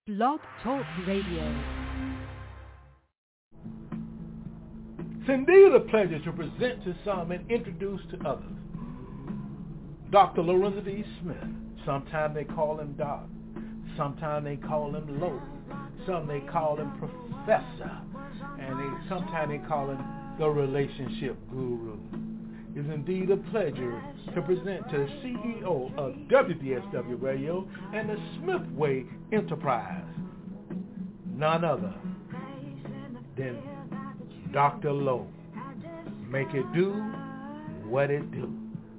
Blog Talk Radio. It's indeed a pleasure to present to some and introduce to others Dr. Lorenzo D. Smith. Sometimes they call him Doc. Sometimes they call him Lo. Some they call him Professor. And sometimes they call him the Relationship Guru. It's indeed a pleasure to present to the CEO of WDSW Radio and the Smith Way Enterprise, none other than Dr. Lo. Make it do what it do.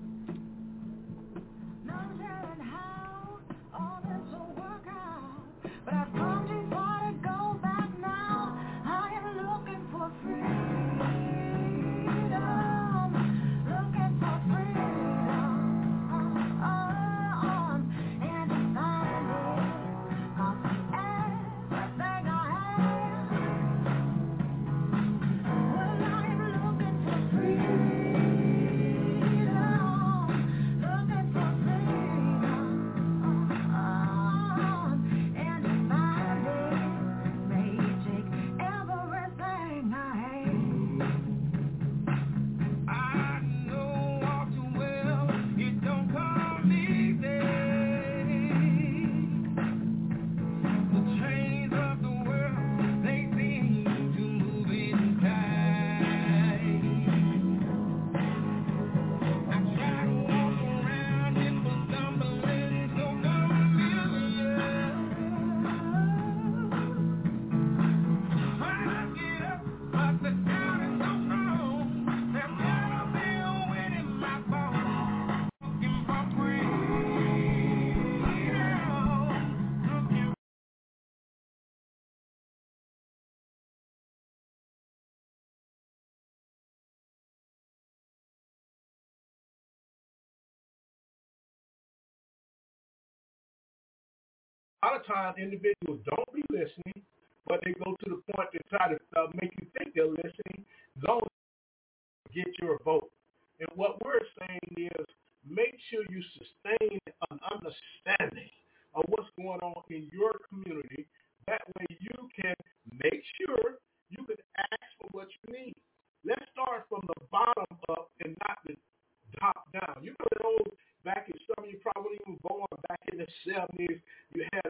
A lot of times individuals don't be listening, but they go to the point to try to make you think they're listening, don't get your vote. And what we're saying is make sure you sustain an understanding of what's going on in your community. That way you can make sure you can ask for what you need. Let's start from the bottom up and not the top down. You know that old back in some of you probably even born back in the 70s, you had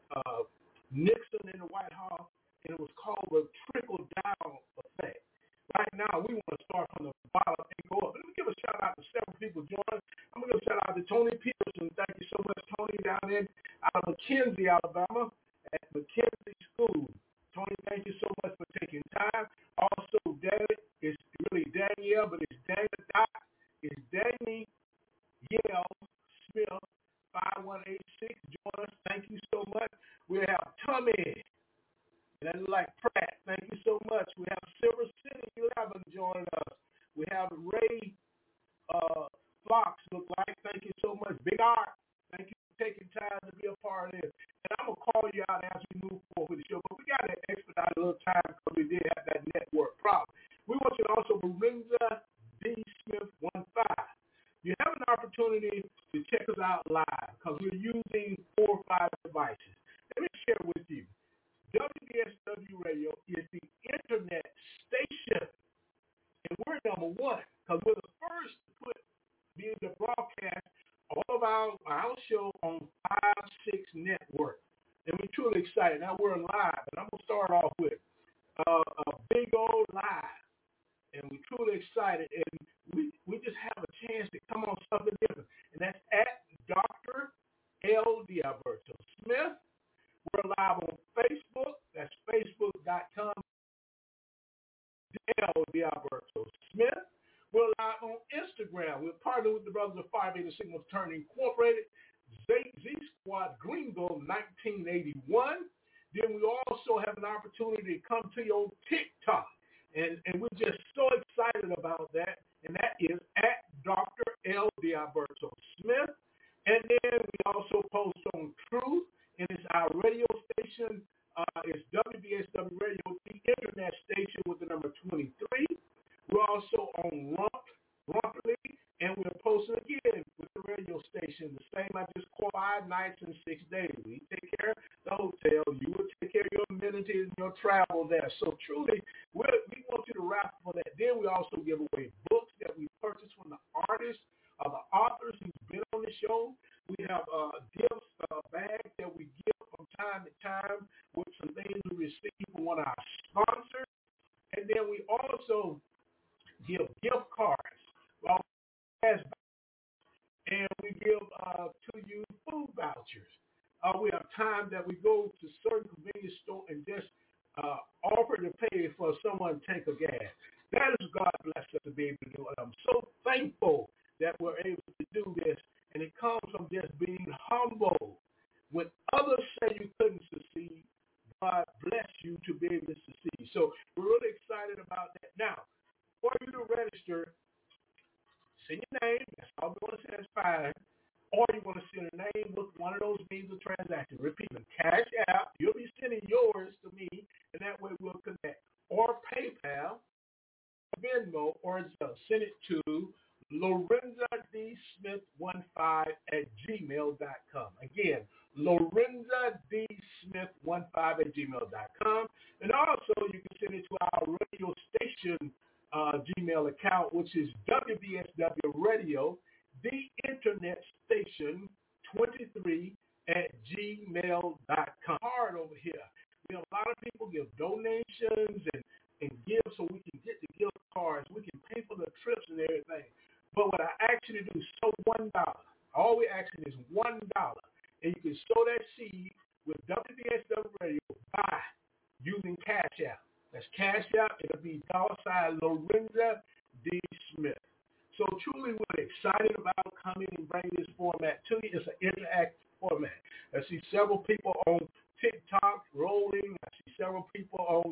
Nixon in the White House, and it was called the trickle-down effect. Right now, we want to start from the bottom and go up. Let me give a shout-out to several people joining. I'm going to give a shout-out to Tony Peterson. Thank you so much, Tony, down in out of McKenzie, Alabama, at McKenzie School. Tony, thank you so much for taking time. Also, David, it's really Danielle, but it's David Doc. It's Danny Yale Smith, 5186. Join us. Thank you so much. We have Tommy, and that's like Pratt. Thank you so much. We have Silver City 11 joining us. We have Ray Fox, look like. Thank you so much. Big Art, thank you for taking time to be a part of this. And I'm going to call you out as we move forward with the show. But we got to expedite a little time because we did have that network problem. We want you to also Lorenzo D. Smith 15. You have an opportunity to check us out live because we're using 4 or 5 devices. Let me share with you. WDSW Radio is the internet station, and we're number 1 because we're the first to be able to broadcast all of our show on 5-6 network, and we're truly excited. Now we're live, and I'm going to start off with a big old live, and we're truly excited, and we just have a chance to come on something different, and that's at Dr. L. D'Alberto Smith. We're live on Facebook. That's facebook.com. L. D'Alberto Smith. We're live on Instagram. We're partnered with the Brothers of Fire Beta Sigma Fraternity Incorporated, Z Squad Greenville 1981. Then we also have an opportunity to come to your TikTok. And we're just so excited about that. And that is at Dr. L. D'Alberto Smith. And then we also post on Truth, and it's our radio station. It's WDSW Radio, the internet station with the number 23. We're also on Rumply, and we're posting again with the radio station. The same I just call 5 nights and 6 days. We take care of the hotel, you will take care of your amenities and your travel there. So truly, we want you to raffle for that. Then we also give away books that we purchase from the artists, the authors who's been on the show. We have gifts, bags that we give from time to time with some things we receive from one of our sponsors. And then we also give gift cards. Well, and we give to you food vouchers. We have time that we go to certain convenience store and just offer to pay for someone to take a gas. That is God bless us to be able to do it. I'm so thankful that we're able to do this, and it comes from just being humble. When others say you couldn't succeed, God bless you to be able to succeed. So we're really excited about that. Now, for you to register, send your name. That's all we want to say. That's fine. Or you want to send a name with one of those means of transaction. Repeat them. Cash App. You'll be sending yours to me, and that way we'll connect. Or PayPal, Venmo, or send it to LorenzaDSmith15@gmail.com. Again, LorenzaDSmith15@gmail.com. And also you can send it to our radio station Gmail account, which is WBSW Radio, the Internet Station 23@gmail.com. Hard over here. We have a lot of people give donations and give so we can get the gift cards. We can pay for the trips and everything. But what I ask you to do is sow $1. All we're asking is $1. And you can sow that seed with WBSW Radio by using Cash App. That's Cash App. It'll be $ Lorenza D. Smith. So truly we're excited about coming and bringing this format to you. It's an interactive format. I see several people on TikTok rolling. I see several people on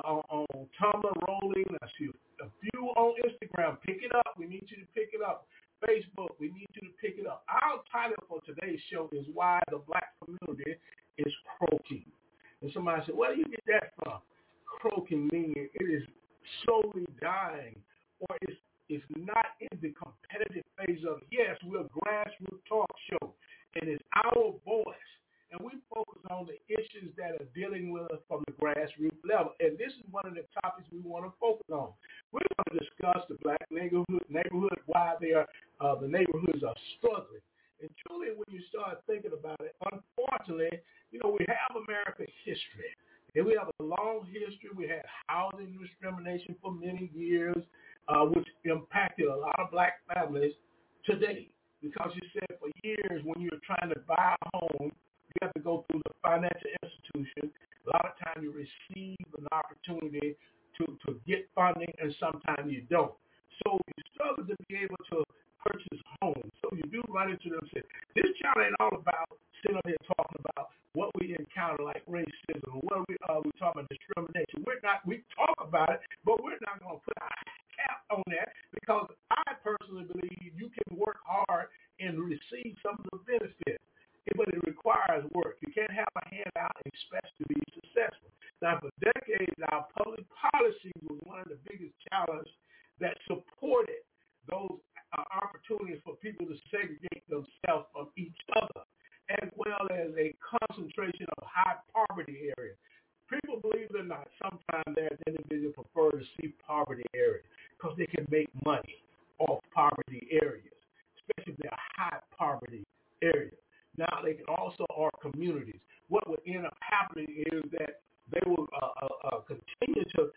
Tumblr rolling. I see a few on Instagram. Pick it up. We need you to pick it up. Facebook, we need you to pick it up. Our title for today's show is Why the Black Community is Croaking. And somebody said, where do you get that from? Croaking meaning it is slowly dying, or it's not in the competitive phase of it. Yes, we're a grassroots talk show, and it's our voice. And we focus on the issues that are dealing with us from the grassroots level. And this is one of the topics we want to focus on. We're going to discuss the black neighborhood, why the neighborhoods are struggling. And truly, when you start thinking about it, unfortunately, we have American history. And we have a long history. We had housing discrimination for many years, which impacted a lot of black families today. Because you said for years when you were trying to buy a home, you have to go through the financial institution. A lot of times you receive an opportunity to get funding, and sometimes you don't. So you struggle to be able to purchase homes. So you do run into them and say, this channel ain't all about sitting up here talking about what we encounter like racism, what we talking about discrimination. We talk about it, but we're not going to put a cap on that, because I personally believe you can work hard and receive some of the benefits. But it requires work. You can't have a handout and expect to be successful. Now, for decades, our public policy was one of the biggest challenges that supported those opportunities for people to segregate themselves from each other, as well as a concentration of high poverty areas. People, believe it or not, sometimes there's individuals prefer to see poverty areas because they can make money off poverty areas, especially if they're high poverty areas. Now they can also are communities. What would end up happening is that they will continue to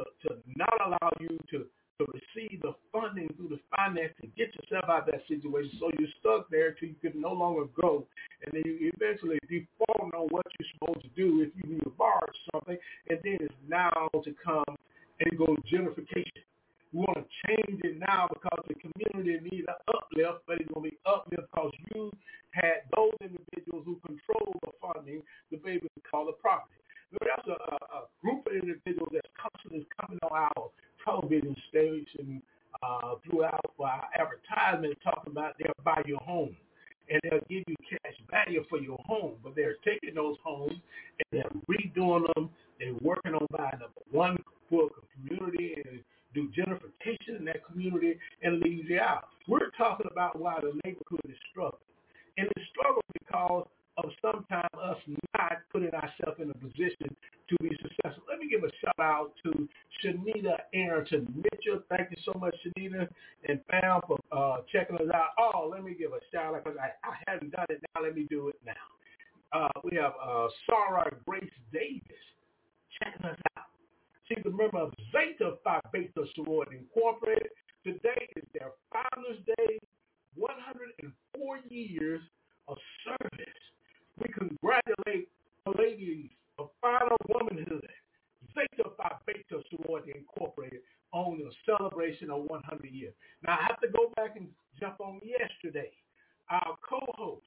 not allow you to receive the funding through the finance to get yourself out of that situation. So you're stuck there till you can no longer go, and then you eventually default on what you're supposed to do if you need to borrow something, and then it's now to come and go gentrification. We want to change it now because the community needs an uplift, but it's going to be uplift because you had those individuals who control the funding to be able to call the property. There's a group of individuals that's constantly coming on our television station throughout for our advertisement talking about they'll buy your home and they'll give you cash value for your home, but they're taking those homes and they're redoing them. They're working on buying up one for a community and do gentrification in that community and leave you out. We're talking about why the neighborhood is struggling. And it's struggling because of sometimes us not putting ourselves in a position to be successful. Let me give a shout out to Shanita Arrington Mitchell. Thank you so much, Shanita and fam, for checking us out. Oh, let me give a shout out because I hadn't done it now. Let me do it now. We have Sarah Grace Davis checking us out. She's a member of Zeta Phi Beta Sorority Incorporated. Today is their Founders Day, 104 years of service. We congratulate the ladies of Final Womanhood, Zeta Phi Beta Sorority Incorporated, on the celebration of 100 years. Now, I have to go back and jump on yesterday. Our co-host,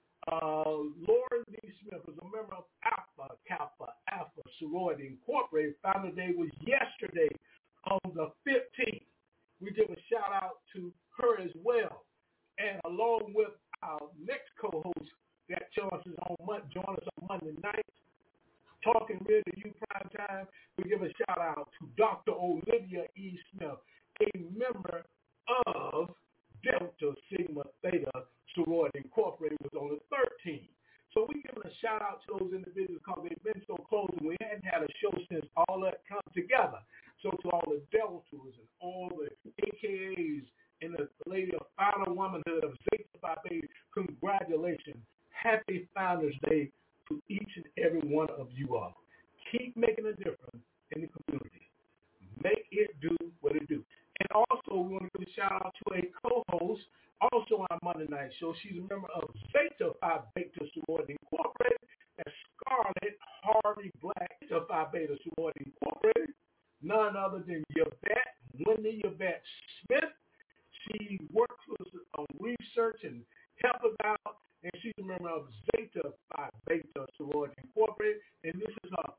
Lauren D. Smith, was a member of Alpha Kappa Alpha Sorority Incorporated. Founders Day was yesterday on the 15th. We give a shout out to her as well. And along with our next co-host that joins us on Monday night, Talking Real to You Prime Time, we give a shout out to Dr. Olivia E. Smith, a member of Delta Sigma Theta Sorority Incorporated, was on the 13th. So we give a shout out to those individuals because they've been so close and we hadn't had a show since all that come together. So to all the Deltas and all the AKAs and the lady of Final Womanhood of Zeta Phi Beta, congratulations. Happy Founders Day to each and every one of you all. Keep making a difference in the community. Make it do what it do. And also, we want to give a shout out to a co-host, also on our Monday night show. She's a member of Zeta Phi Beta Sorority Incorporated. That's Scarlett Harvey Black, Zeta Phi Beta Sorority Incorporated. None other than Yvette, Wendy Yvette Smith. She works with us on research and help us out, and she's a member of Zeta Phi Beta Sorority Incorporated, and this is her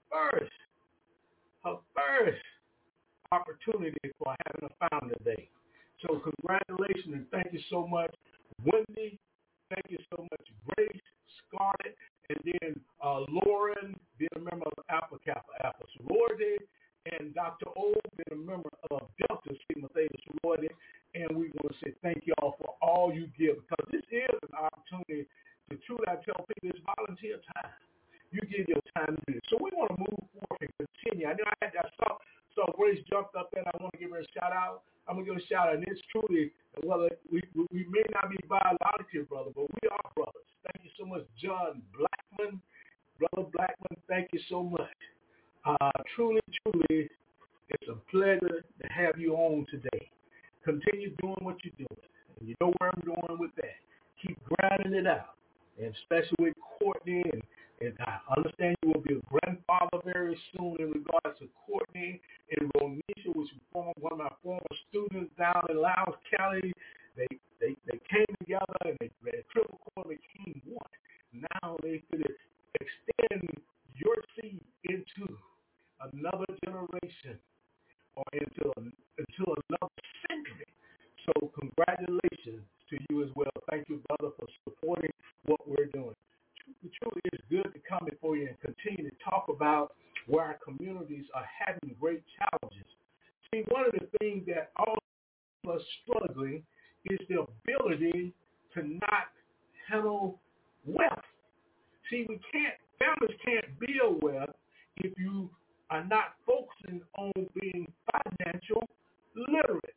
first opportunity for having a Founder Day. So congratulations and thank you so much, Wendy. Thank you so much, Grace, Scarlett, and then Lauren, being a member of Alpha Kappa Alpha Sorority, and Dr. O, being a member of Delta Sigma Theta Sorority. And we want to say thank you all for all you give, because this is an opportunity to truly, I tell people, it's volunteer time. You give your time to do it. So we want to move forward and continue. I know I saw Grace jumped up there, and I want to give her a shout out. I'm going to give her a shout out. And it's truly, well, we may not be biologically brother, but we are brothers. Thank you so much, John Blackman. Brother Blackman, thank you so much. Truly, it's a pleasure to have you on today. Continue doing what you're doing. And you know where I'm going with that. Keep grinding it out. And especially with Courtney, and I understand you will be a grandfather very soon in regards to Courtney and Ronisha, which was one of my former students down in Loudoun County. They came together and they triple core became one. Now they could extend your seed into another generation or into another century. So congratulations to you as well. Thank you, brother, for supporting what we're doing. It truly is good to come before you and continue to talk about where our communities are having great challenges. See, one of the things that all of us struggling is the ability to not handle wealth. See, families can't build wealth if you are not focusing on being financial literate.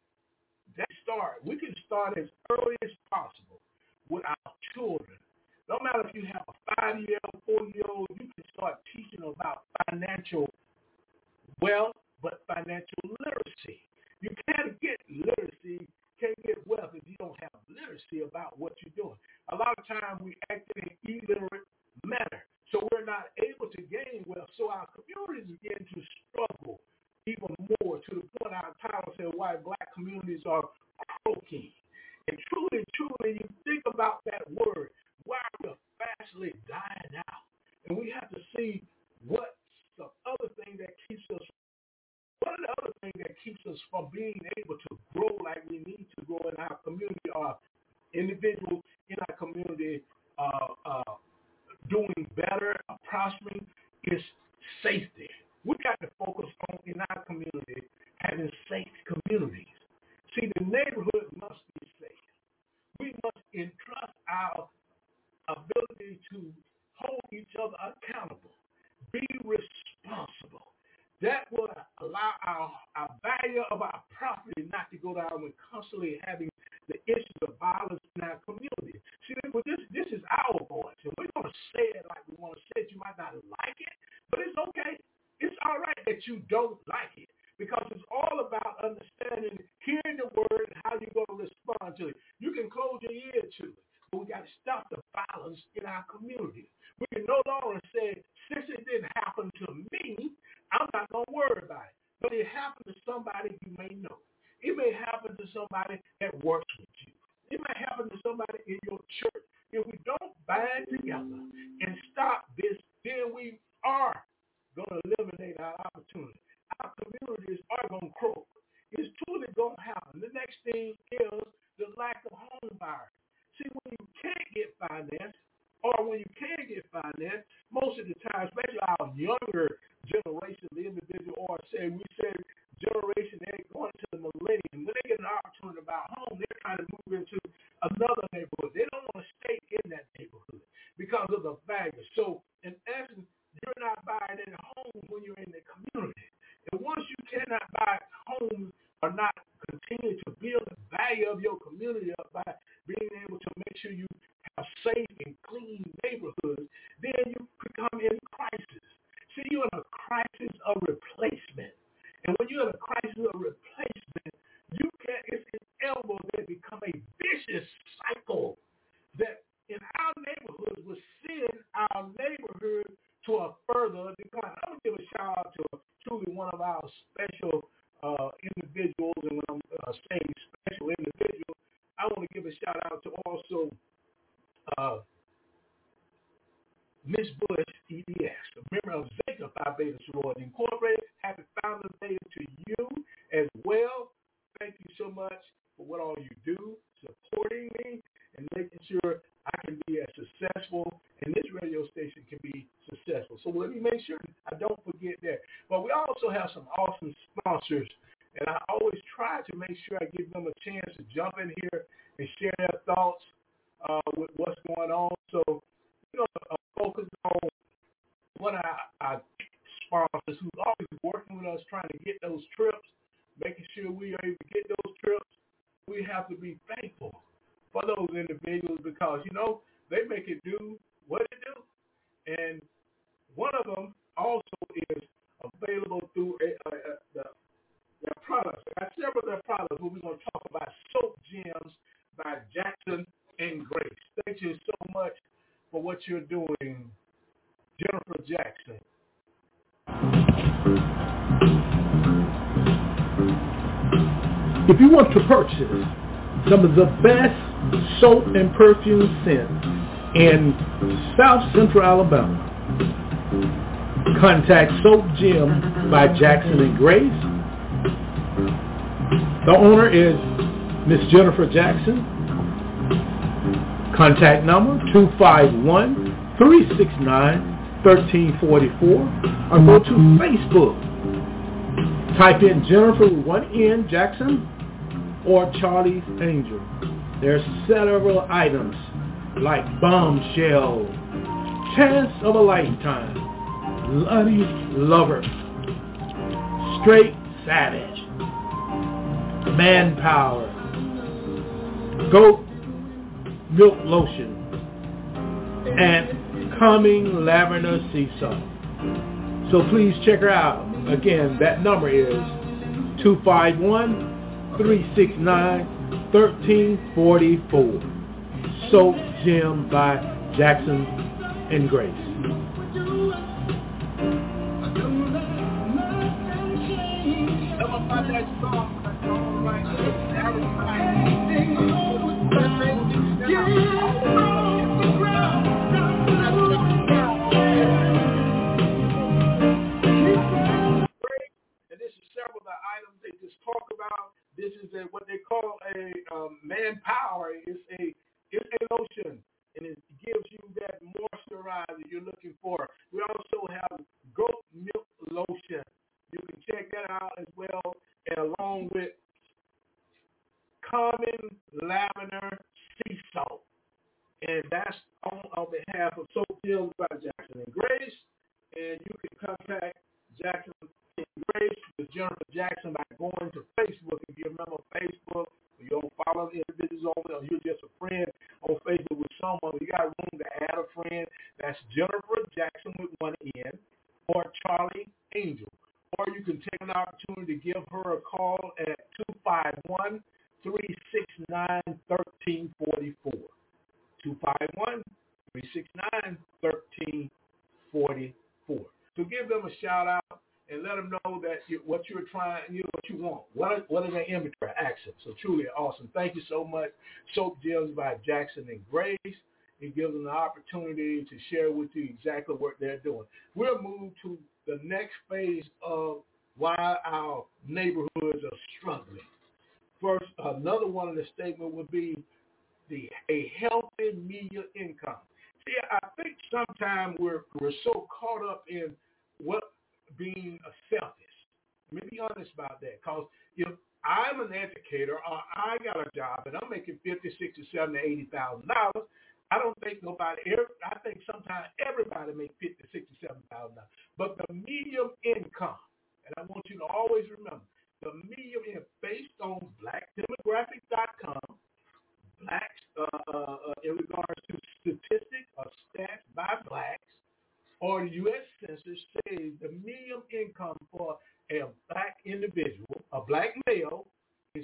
We can start as early as possible with our children. No matter if you have a 5-year-old, 4-year-old, you can start teaching about financial wealth, but financial literacy. You can't get literacy, can't get wealth if you don't have literacy about what you're doing. A lot of times we act in an illiterate manner, so we're not able to gain wealth. So our communities begin to struggle even more, to the point our title said why black communities are croaking. And truly, you think about that word, why we're fastly dying out. And we have to see what's the other thing that keeps us, what are the other things that keeps us from being able to grow like we need to grow in our community, or individuals in our community doing better, prospering, is safety. We got to focus on, in our community, having safe communities. See, the neighborhood must be safe. We must entrust our ability to hold each other accountable, be responsible. That will allow our value of our property not to go down when constantly having the issues of violence in our community. See, this is our voice, and we're going to say it like we want to say it. You might not like it, but it's okay. It's all right that you don't like it, because it's all about understanding, hearing the word, and how you're going to respond to it. You can close your ear to it, but we got to stop the violence in our community. We can no longer say, since it didn't happen to me, I'm not going to worry about it. But it happened to somebody you may know. It may happen to somebody that works with you. It may happen to somebody in your church. If we don't band together and stop this, then we are going to eliminate our opportunity. Our communities are going to croak. It's truly going to happen. The next thing is the lack of home buyers. See, when you can't get finance, or when you can get finance, most of the time, especially our younger generation, the individual, or we say generation, they're going to the millennium. When they get an opportunity to buy a home, they're trying to move into another neighborhood. They don't want to stay in that neighborhood because of the value. So, in essence, you're not buying any homes when you're in the community. And once you cannot buy homes or not continue to build the value of your community up by being able to make sure you have safe and clean neighborhoods, then you become in crisis. See, you're in a crisis of replacement. And when you're in a crisis of replacement, it's inevitable that it become a vicious cycle that in our neighborhoods will send our neighborhood to a further decline. I want to give a shout out to truly one of our special individuals, and when I'm saying special individuals, I want to give a shout out to also Miss Bush, EDS, a member of Zeta Phi Beta Sorority Incorporated. Happy Founders Day to you as well. Thank you so much for what all you do, supporting me, and making sure I can be as successful, and this radio station can be successful. So let me make sure I don't forget that. But we also have some awesome sponsors, and I always try to make sure I give them a chance to jump in here and share their thoughts with what's going on. So, focus on one of our sponsors who's always working with us, trying to get those trips, making sure we are able to get those trips. We have to be thankful for those individuals because, they make it do what it do. And one of them also is available through their products. I got several of their products, but we're going to talk about Soap Gems by Jackson and Grace. Thank you so much for what you're doing, Jennifer Jackson. If you want to purchase some of the best soap and perfume scents in South Central Alabama, contact Soap Gem by Jackson and Grace. The owner is Miss Jennifer Jackson. Contact number 251-369-1344, or go to Facebook. Type in Jennifer with one N, Jackson, or Charlie's Angel. There are several items like Bombshell, Chance of a Lifetime, Bloody Lover, Straight Savage, Manpower, Goat Milk Lotion, and Calming Lavender Sea Salt. So please check her out. Again, that number is 251-369-1344. Soap Gem by Jackson and Grace. Talk about this is what they call a Manpower. It's a lotion, and it gives you that moisturizer you're looking for. We also have goat milk lotion. You can check that out as well, and along with Common Lavender Sea Salt, and that's on behalf of Soap Gems by Jackson and Grace. And you can contact Jackson Grace with Jennifer Jackson by going to Facebook. If you're a member of Facebook, you don't follow the individuals on there, or you're just a friend on Facebook with someone, you got room to add a friend. That's Jennifer Jackson with one N, or Charlie Angel. Or you can take an opportunity to give her a call at 251-369-1344. 251-369-1344. So give them a shout out and let them know that what you're trying, what you want. What are their inventory access? So truly awesome. Thank you so much. Soap Gems by Jackson and Grace. It gives them the opportunity to share with you exactly what they're doing. We'll move to the next phase of why our neighborhoods are struggling. First, another one of the statement would be a healthy media income. See, I think sometimes we're so caught up in what being selfish. Let me be honest about that, because if I'm an educator or I got a job and I'm making $50,000, $60,000, $70,000, $80,000, I don't think I think sometimes everybody makes $50,000, $60,000, $70,000. But the medium income, and I want you to always remember, the medium income based on blackdemographic.com, blacks in regards to statistics or stats by blacks, or the U.S. Census says the medium income for a black individual, a black male, is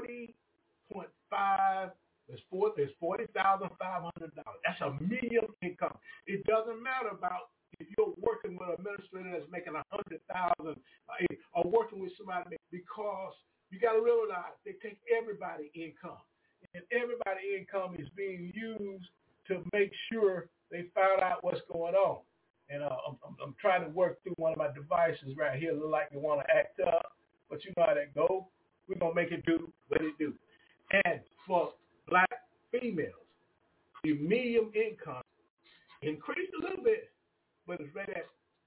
$40.5. It's $40,500. That's a medium income. It doesn't matter about if you're working with an administrator that's making $100,000 or working with somebody, because you got to realize they take everybody's income, and everybody's income is being used to make sure they find out what's going on. And I'm trying to work through one of my devices right here. Look like they want to act up, but you know how that goes. We're going to make it do what it do. And for black females, the medium income increased a little bit, but it's right at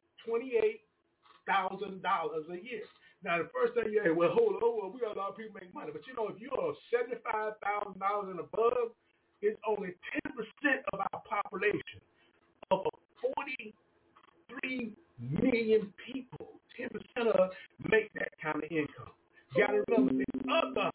$28,000 a year. Now, the first thing you say, well, hold on, we got a lot of people make money. But, you know, if you're $75,000 and above, it's only 10% of our population. Of 43 million people, 10% of us make that kind of income. You got to remember, the other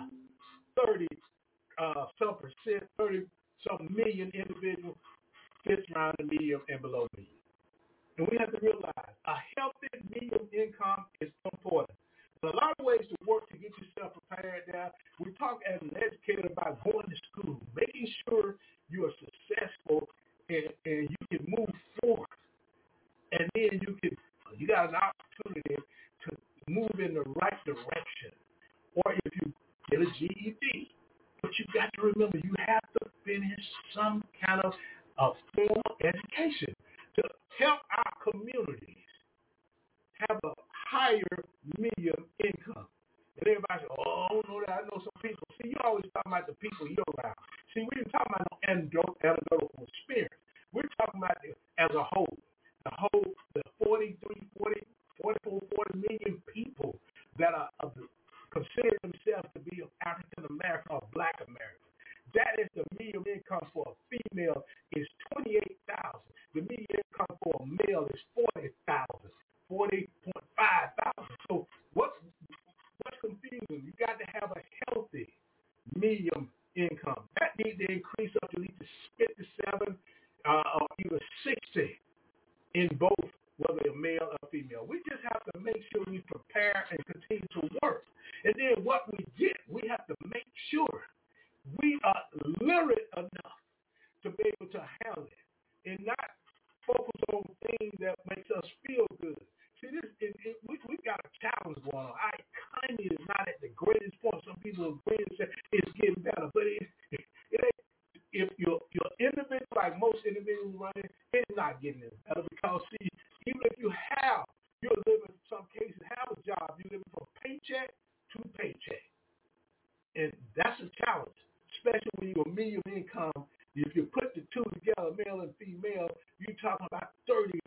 30-some million individuals fits around the medium and below medium. And we have to realize a healthy medium income is important. There's a lot of ways to work to get yourself prepared now. We talk as an educator about going to school, making sure you are successful and you can move forward. And then you got an opportunity to move in the right direction. Or if you get a GED, but you got to remember, you have to finish some kind of formal education to help our communities have a higher medium income. And everybody says, oh, I don't know that. I know some people. See, you always talking about the people you're around. See, we didn't talk about no anecdotal experience. We're talking about it as a whole. The 40 million people that are consider themselves to be of African American or Black American. That is the medium income for a female is $28,000. The medium income for a male is $40,000, $40,500. So what's confusing? You got to have a healthy medium income. That needs to increase up to at least 57 or even 60 in both, whether a male or female. We just have to make sure we prepare and continue to work. And then what we get, we have to make sure we are literate enough to be able to handle it and not focus on things that makes us feel good. See, we've got a challenge going on. Our economy is not at the greatest point. Some people agree and say it's getting better, but it ain't. If you're individual, like most individuals running, it's not getting any better, because, see, even if you're living, in some cases, have a job, you're living from paycheck to paycheck. And that's a challenge, especially when you're a medium income. If you put the two together, male and female, you're talking about $36,000.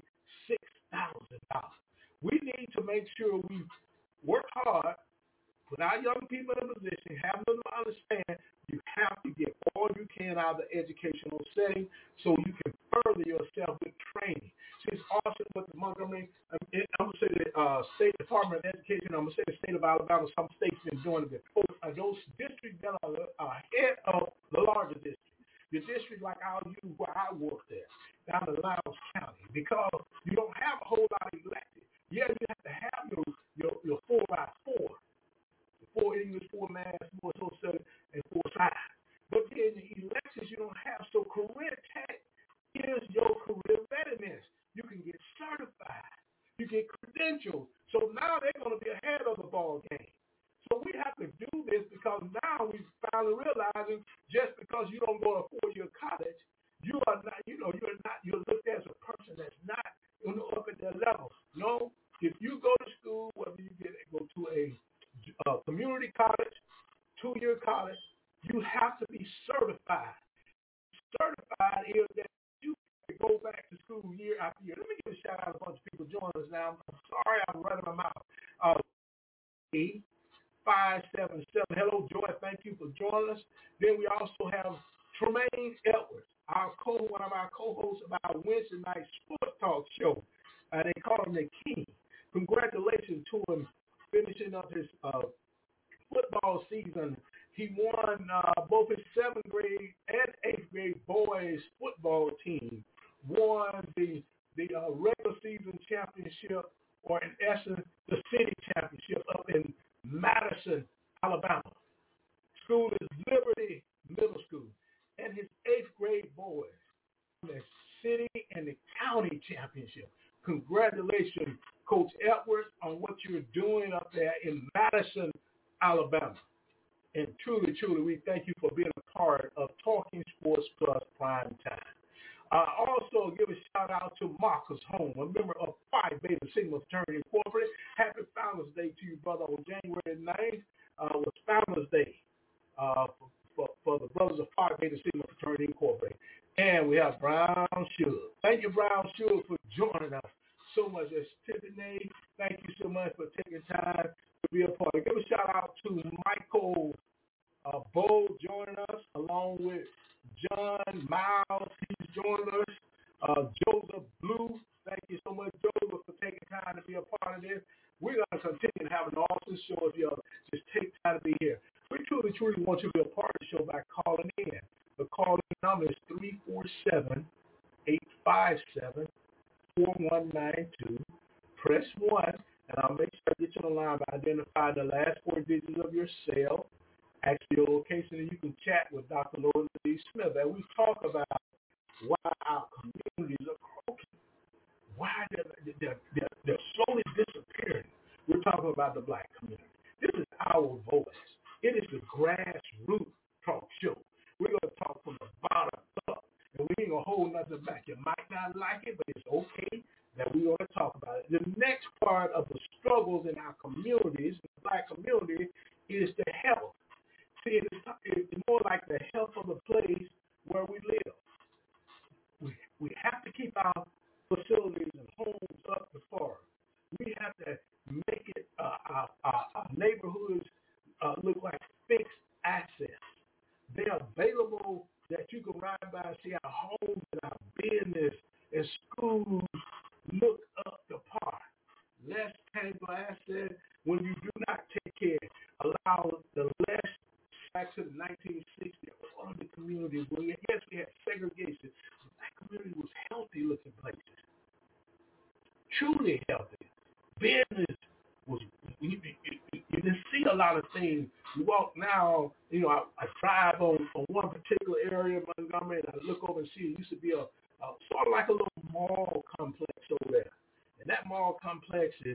We need to make sure we work hard, put our young people in a position, have them understand you have to get all you can out of the educational setting so you can further yourself with training. She's awesome with the Montgomery. I'm going to say the State Department of Education. I'm going to say the state of Alabama. Some states been doing it before. Those districts that are ahead of the larger districts. The district like where I work there, down in Lowndes County, because you don't have a whole lot of elected. Yeah, you have to have your 4x4, 4 English, 4 math, 4 social studies, and 4 science. But then the elections you don't have. So career tech is your career readiness. You can get certified. You get credentials. So now they're going to be ahead of the ball game. So we have to do this because now we're finally realizing just because you don't go to 4-year college, you are not, you're looked at as a person that's not up at their level. No, if you go to school, whether you go to a community college, 2-year college, you have to be certified. Certified is that you can go back to school year after year. Let me give a shout out to a bunch of people joining us now. I'm sorry I'm running my mouth. 577. Hello, Joy. Thank you for joining us. Then we also have Tremaine Edwards, one of our co-hosts of our Wednesday night sports talk show. They call him the King. Congratulations to him finishing up his football season. He won both his 7th grade and 8th grade boys football team. Won the regular season championship, or in essence, the city championship up in Madison, Alabama. School is Liberty Middle School. And his 8th grade boys won the city and the county championship. Congratulations, Coach Edwards, on what you're doing up there in Madison, Alabama. And truly, truly, we thank you for being a part of Talking Sports Plus Prime Time. Also, give a shout-out to Marcus Holmes, a member of Phi Beta Sigma Fraternity Incorporated. Happy Founders Day to you, brother. On January 9th was Founders Day for the brothers of Phi Beta Sigma Fraternity Incorporated. And we have Brown Sugar. Thank you, Brown Sugar, for joining us so much. As Tiffany, thank you so much for taking time to be a part. Give a shout-out to Michael Bowe joining us, along with John Miles. He's joining us. Joseph Blue. Thank you so much, Joseph, for taking time to be a part of this. We're going to continue to have an awesome show if you'll just take time to be here. We truly, truly want you to be a part of the show by calling in. The calling number is 347-857-4192. Press 1, and I'll make sure I get you on the line by identifying the last 4 digits of your cell. Ask your location, and you can chat with Dr. Lourdes D. Smith. And we talk about why our communities are broken, why they're slowly disappearing. We're talking about the black community. This is our voice. It is the grassroots talk show. We're going to talk from the bottom up, and we ain't going to hold nothing back. You might not like it, but it's okay that we're going to talk about it. The next part of the struggles in our communities, the black community, is the health. See, it's more like the health of the place where we live. We have to keep our facilities and homes up to par. We have to make it our neighborhoods look like fixed access. They're available that you can ride by and see our homes and our business and schools look up to par. Less tangible asset when you do not take care. Allow the less back to the 1960s, all the communities where we had segregation. That community was healthy looking places. Truly healthy. Business was, you didn't see a lot of things. You walk now, I drive on one particular area of Montgomery, and I look over and see it used to be a sort of like a little mall complex over there. And that mall complex is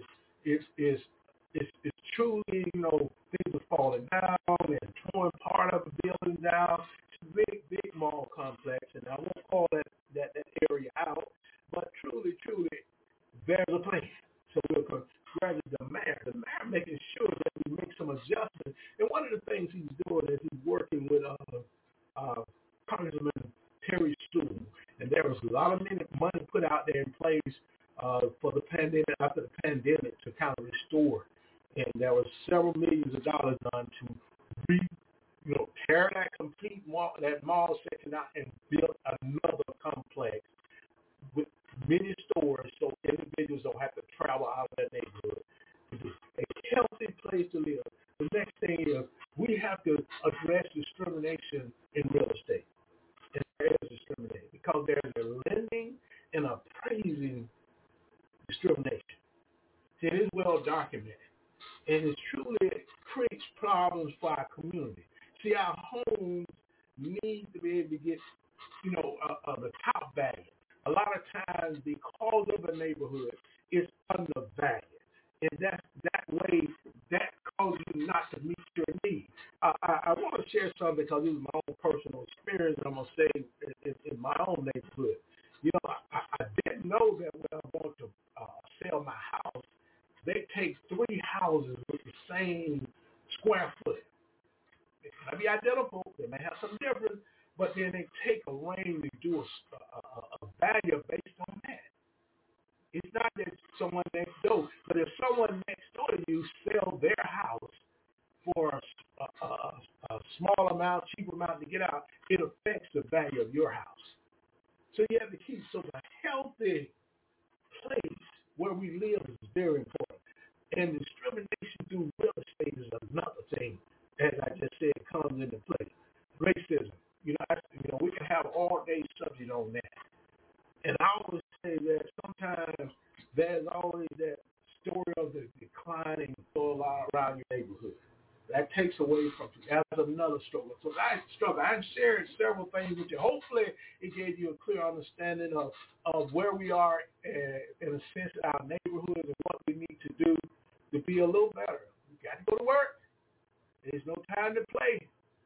truly, things are falling down and torn part of the building down. It's a big mall complex, and I won't call that area out, but truly, there's a plan. So we'll congratulate the mayor. The mayor making sure that we make some adjustments. And one of the things he's doing is he's working with Congressman Terry Stool, and there was a lot of money put out there in place for the pandemic, after the pandemic, to kind of restore. And there was several millions of dollars done to tear that complete mall section out and build another complex with many stores place to live. The next thing is we have to address discrimination in real estate. And there is discrimination because there's a lending and appraising discrimination. It is well documented. And it truly creates problems for our community. See, our homes need to be able to get, the top value. A lot of times, because of a neighborhood, it's undervalued. And that way, that causes you not to meet your needs. I want to share something because this is my own personal experience, and I'm going to say in my own neighborhood. I didn't know that when I'm going to sell my house, they take 3 houses with the same square foot. They might be identical. They may have some difference, but then they take a range and do a value based on that. It's not that someone next door, but if someone next door to you sell their house for a small amount, cheap amount to get out, it affects the value of your house. So you have to keep a healthy place where we live is very important. And discrimination through real estate is another thing, as I just said, comes into play. Racism. We can have all-day subject on that. And I always say that sometimes there's always that story of the declining soil around your neighborhood. That takes away from you. That's another struggle. So I'm sharing several things with you. Hopefully, it gave you a clear understanding of where we are in a sense, our neighborhood and what we need to do to be a little better. We got to go to work. There's no time to play.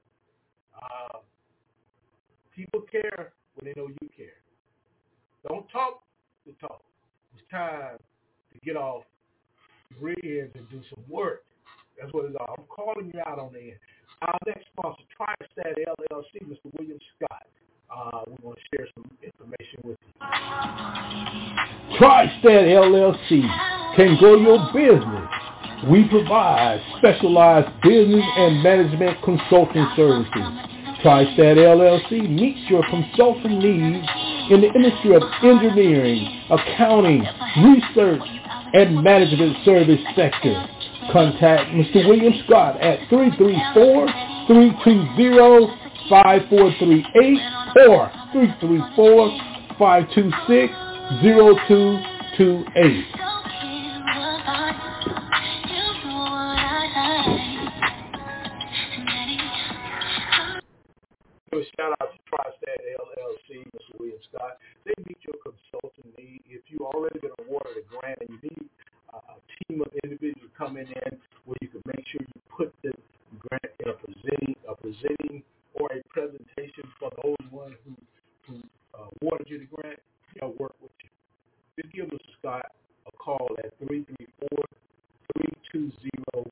People care when they know you care. Don't talk to talk. It's time to get off rear ends and do some work. That's what it's all. I'm calling you out on the end. Our next sponsor, TriStat LLC, Mr. William Scott. We're going to share some information with you. TriStat LLC can grow your business. We provide specialized business and management consulting services. TriStat LLC meets your consulting needs in the industry of engineering, accounting, research, and management service sector. Contact Mr. William Scott at 334-320-5438 or 334-526-0228. A shout out to TriStat LLC, Mr. William Scott. They meet your consulting need. If you already been awarded a grant and you need a team of individuals coming in where you can make sure you put the grant in a presenting or a presentation for those ones who awarded you the grant, they'll work with you. Just give Mr. Scott a call at 334-320-5438.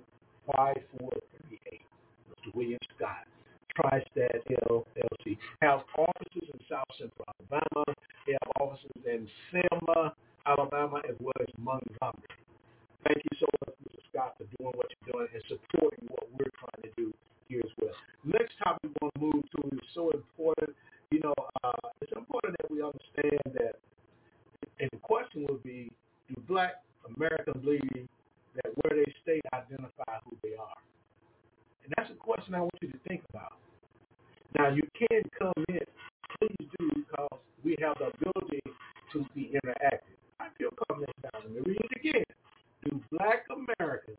Mr. William Scott. TriStat LLC have offices in South Central Alabama. They have offices in Selma, Alabama, as well as Montgomery. Thank you so much, Mr. Scott, for doing what you're doing and supporting what we're trying to do here as well. Next topic we want to move to is so important. It's important that we understand that, and the question would be, do Black Americans believe that where they stay identify who they are? And that's a question I want you to think about. Now, you can come in, please do, because we have the ability to be interactive. I feel comment down. Let me read it again. Do Black Americans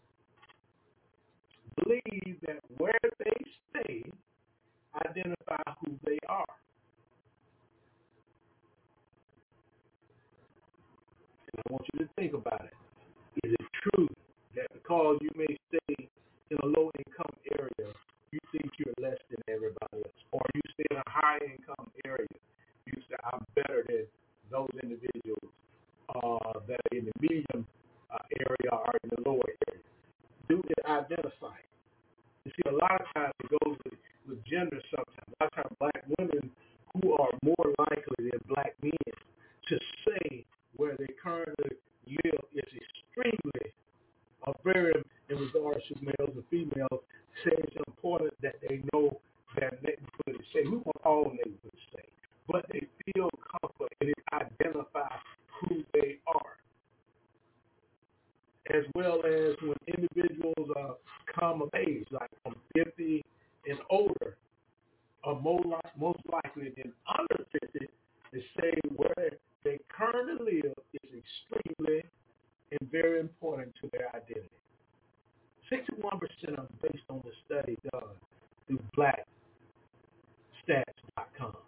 believe that where they stay identify who they are? And I want you to think about it. Is it true that because you may stay in a low-income area, you think you're less than everybody else? Or you stay in a high-income area, you say, I'm better than those individuals that are in the medium area or in the lower area? Do it identify? You see, a lot of times it goes with gender sometimes. A lot of times Black women who are more likely than Black men to say where they currently live is extremely very in regards to males and females, say it's important that they know their neighborhood is safe. We want all neighborhoods safe, but they feel comfort and it identifies who they are. as well as when individuals come of age, like from 50 and older, are most likely than under 50 to say where they currently live is extremely and very important to their identity. 61% are based on the study done through blackstats.com.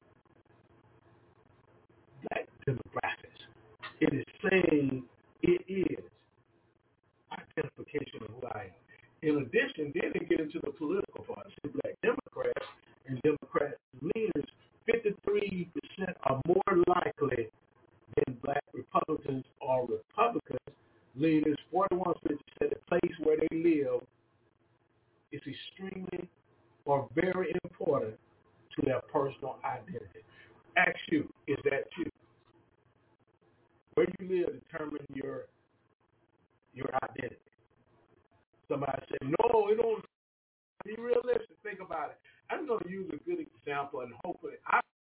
Black demographics. It is saying it is identification of who I am. In addition, then they get into the political part. See, black Democrats and Democrat leaders, 53% are more likely than black Republicans or Republicans leaders. 41% said the place where they live is extremely or very important to their personal identity. Ask you, is that you? Where you live determines your identity. Somebody said, no, it don't. Be realistic. Think about it. I'm going to use a good example, and hopefully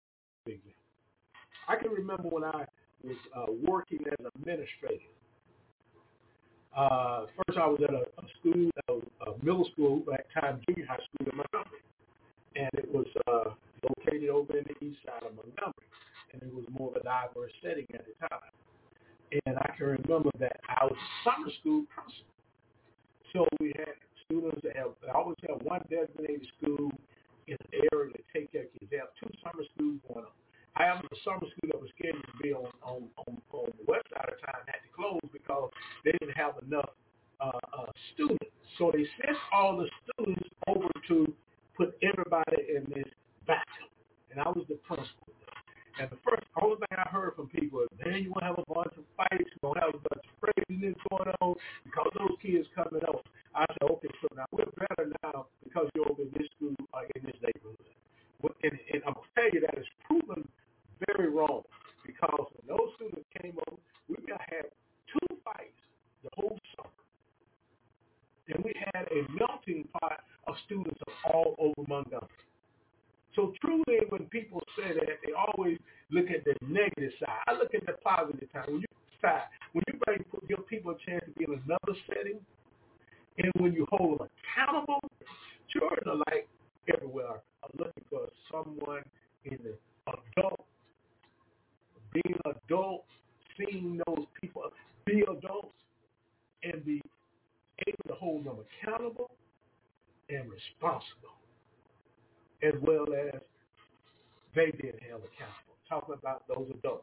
I can remember when I was working as an administrator. First, I was at a school, a middle school, back time junior high school in Montgomery, and it was located over in the east side of Montgomery, and it was more of a diverse setting at the time. And I can remember that I was a summer school person. So we had students that always have one designated school in an area to take care of kids. They have two summer schools going on. However, the summer school that was scheduled to be on the west side of town had to close because they didn't have enough students. So they sent all the students over to put everybody in this vacuum. And I was the principal. And the only thing I heard from people is, man, you want to have a bunch of fights, you want to have a bunch of craziness going on because those kids coming over. I said, okay, so now we're better now because you're over in this school or in this neighborhood. And I'm going to tell you that is proven very wrong because when those students came over, we had 2 fights the whole summer. And we had a melting pot of students all over Montgomery. So truly, when people say that, they always look at the negative side. I look at the positive side. When you give people a chance to be in another setting, and when you hold them accountable, children are like everywhere are looking for someone in the being adult, seeing those people be adults, and be able to hold them accountable and responsible, as well as they being held accountable. Talking about those adults.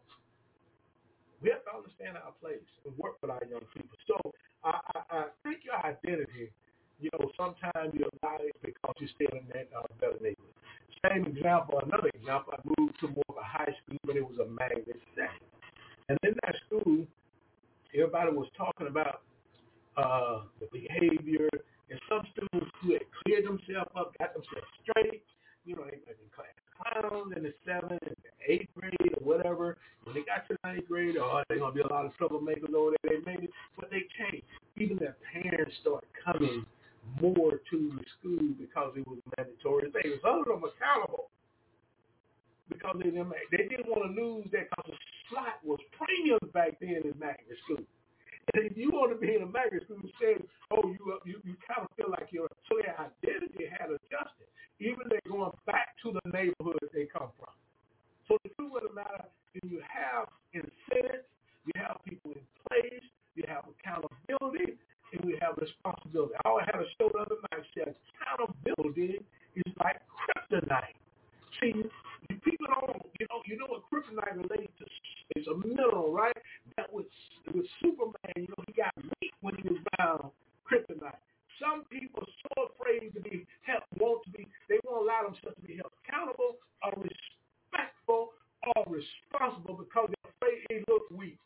We have to understand our place and work with our young people. So I think your identity, sometimes you allow it because you're still in that better neighborhood. Another example, I moved to more of a high school, but it was a magnet setting. And in that school, everybody was talking about the behavior, and some students who had cleared themselves up, got themselves straight, they were in class clowns in the 7th and the 8th grade or whatever. When they got to the 9th grade, they're going to be a lot of troublemakers over there. They made it, but they changed. Even their parents started coming more to the school because it was mandatory. They was holding them accountable because they didn't want to lose that because the slot was premium back then in magnet school. And if you want to be in a magnet school, says, you kind of feel like so their identity had adjusted. Even they're going back to the neighborhood they come from. So the truth of the matter is you have incentives, you have people in place, you have accountability, and we have responsibility. I had a show the other night that said accountability is like kryptonite. See, people don't, you know what kryptonite relates to? It's a mineral, right? That was Superman, he got weak when he was around kryptonite. Some people are so afraid to be helped, they won't allow themselves to be held accountable or respectful or responsible because they're afraid they look weak.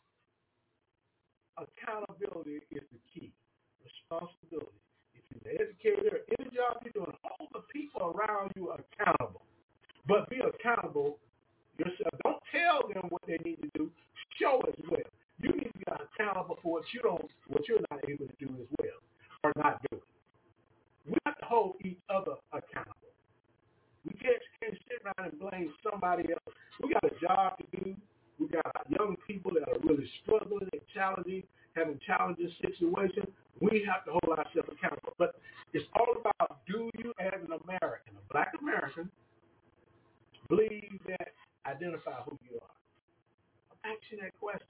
Accountability is the key. Responsibility. If you're an educator, any job you're doing, hold the people around you accountable. But be accountable yourself. Don't tell them what they need to do. Show as well. You need to be accountable for what you're not able to do as well or not doing. We have to hold each other accountable. We can't sit around and blame somebody else. We got a job to do. We got young people that are really struggling and challenging, having challenging situations, we have to hold ourselves accountable. But it's all about, do you as an American, a black American, believe that, identify who you are? I'm asking that question.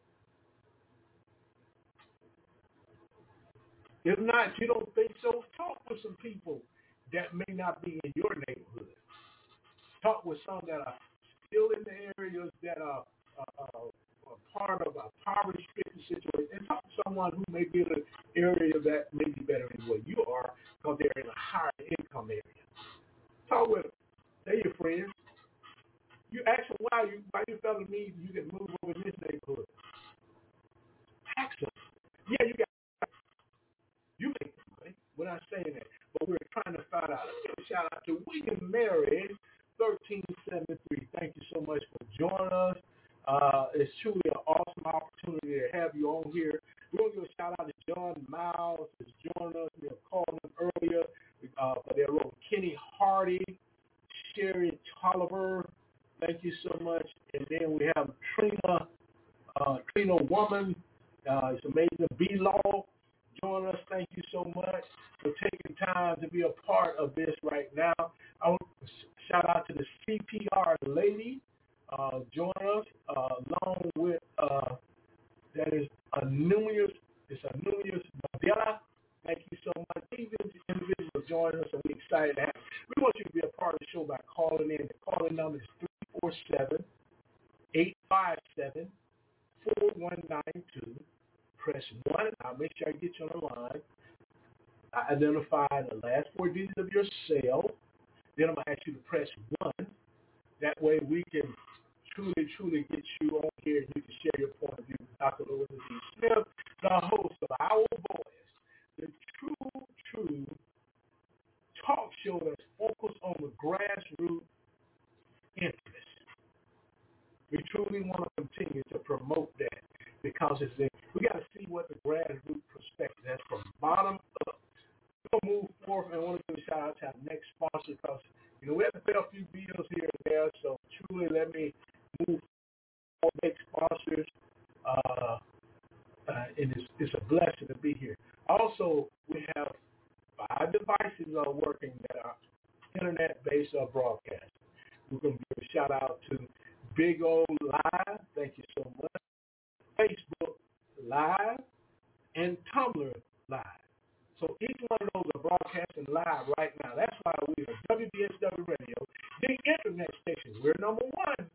If not, you don't think so, talk with some people that may not be in your neighborhood. Talk with some that are still in the areas that are part of a poverty-stricken situation, and talk to someone who may be in an area that may be better than what you are because they're in a higher income area. Talk with them. They're your friends. You ask them why you felt the need you can move over in this neighborhood. Ask them. Yeah, you make the money. We're not saying that, but we're trying to find out. Let's give a shout out to William Mary 1373. Thank you so much for joining us. It's truly an awesome opportunity to have you on here. We're going to give a shout out to John Miles who's joining us. We were calling him earlier for their role. Kenny Hardy, Sherry Tolliver. Thank you so much. And then we have Trina Woman. It's amazing. B-Law. Join us. Thank you so much for taking time to be a part of this right now. I want to shout out to the CPR lady. Join us along with that is Anunias. It's Anunias Mandela. Thank you so much. These individuals join us, and we're excited to have. We want you to be a part of the show by calling in. The calling number is 347-857-4192. Press 1. I'll make sure I get you on the line. I identify the last 4 digits of your cell. Then I'm going to ask you to press 1. That way we can truly get you on here and you can share your point of view with Dr. Louis D. Smith, the host of Our Voice, the true talk show that's focused on the grassroots interest. We truly want to continue to promote that because we got to see what the grassroots perspective is from bottom up. We're going to move forward, and I want to give a shout out to our next sponsor because we have to pay a few bills here and there, so truly let me move forward, make sponsors, and it's a blessing to be here. Also, we have 5 devices are working that are internet-based broadcast. We're going to give a shout out to Big O Live, thank you so much, Facebook Live, and Tumblr Live. So each one of those are broadcasting live right now. That's why we are WBSW Radio, the internet station. We're number 1.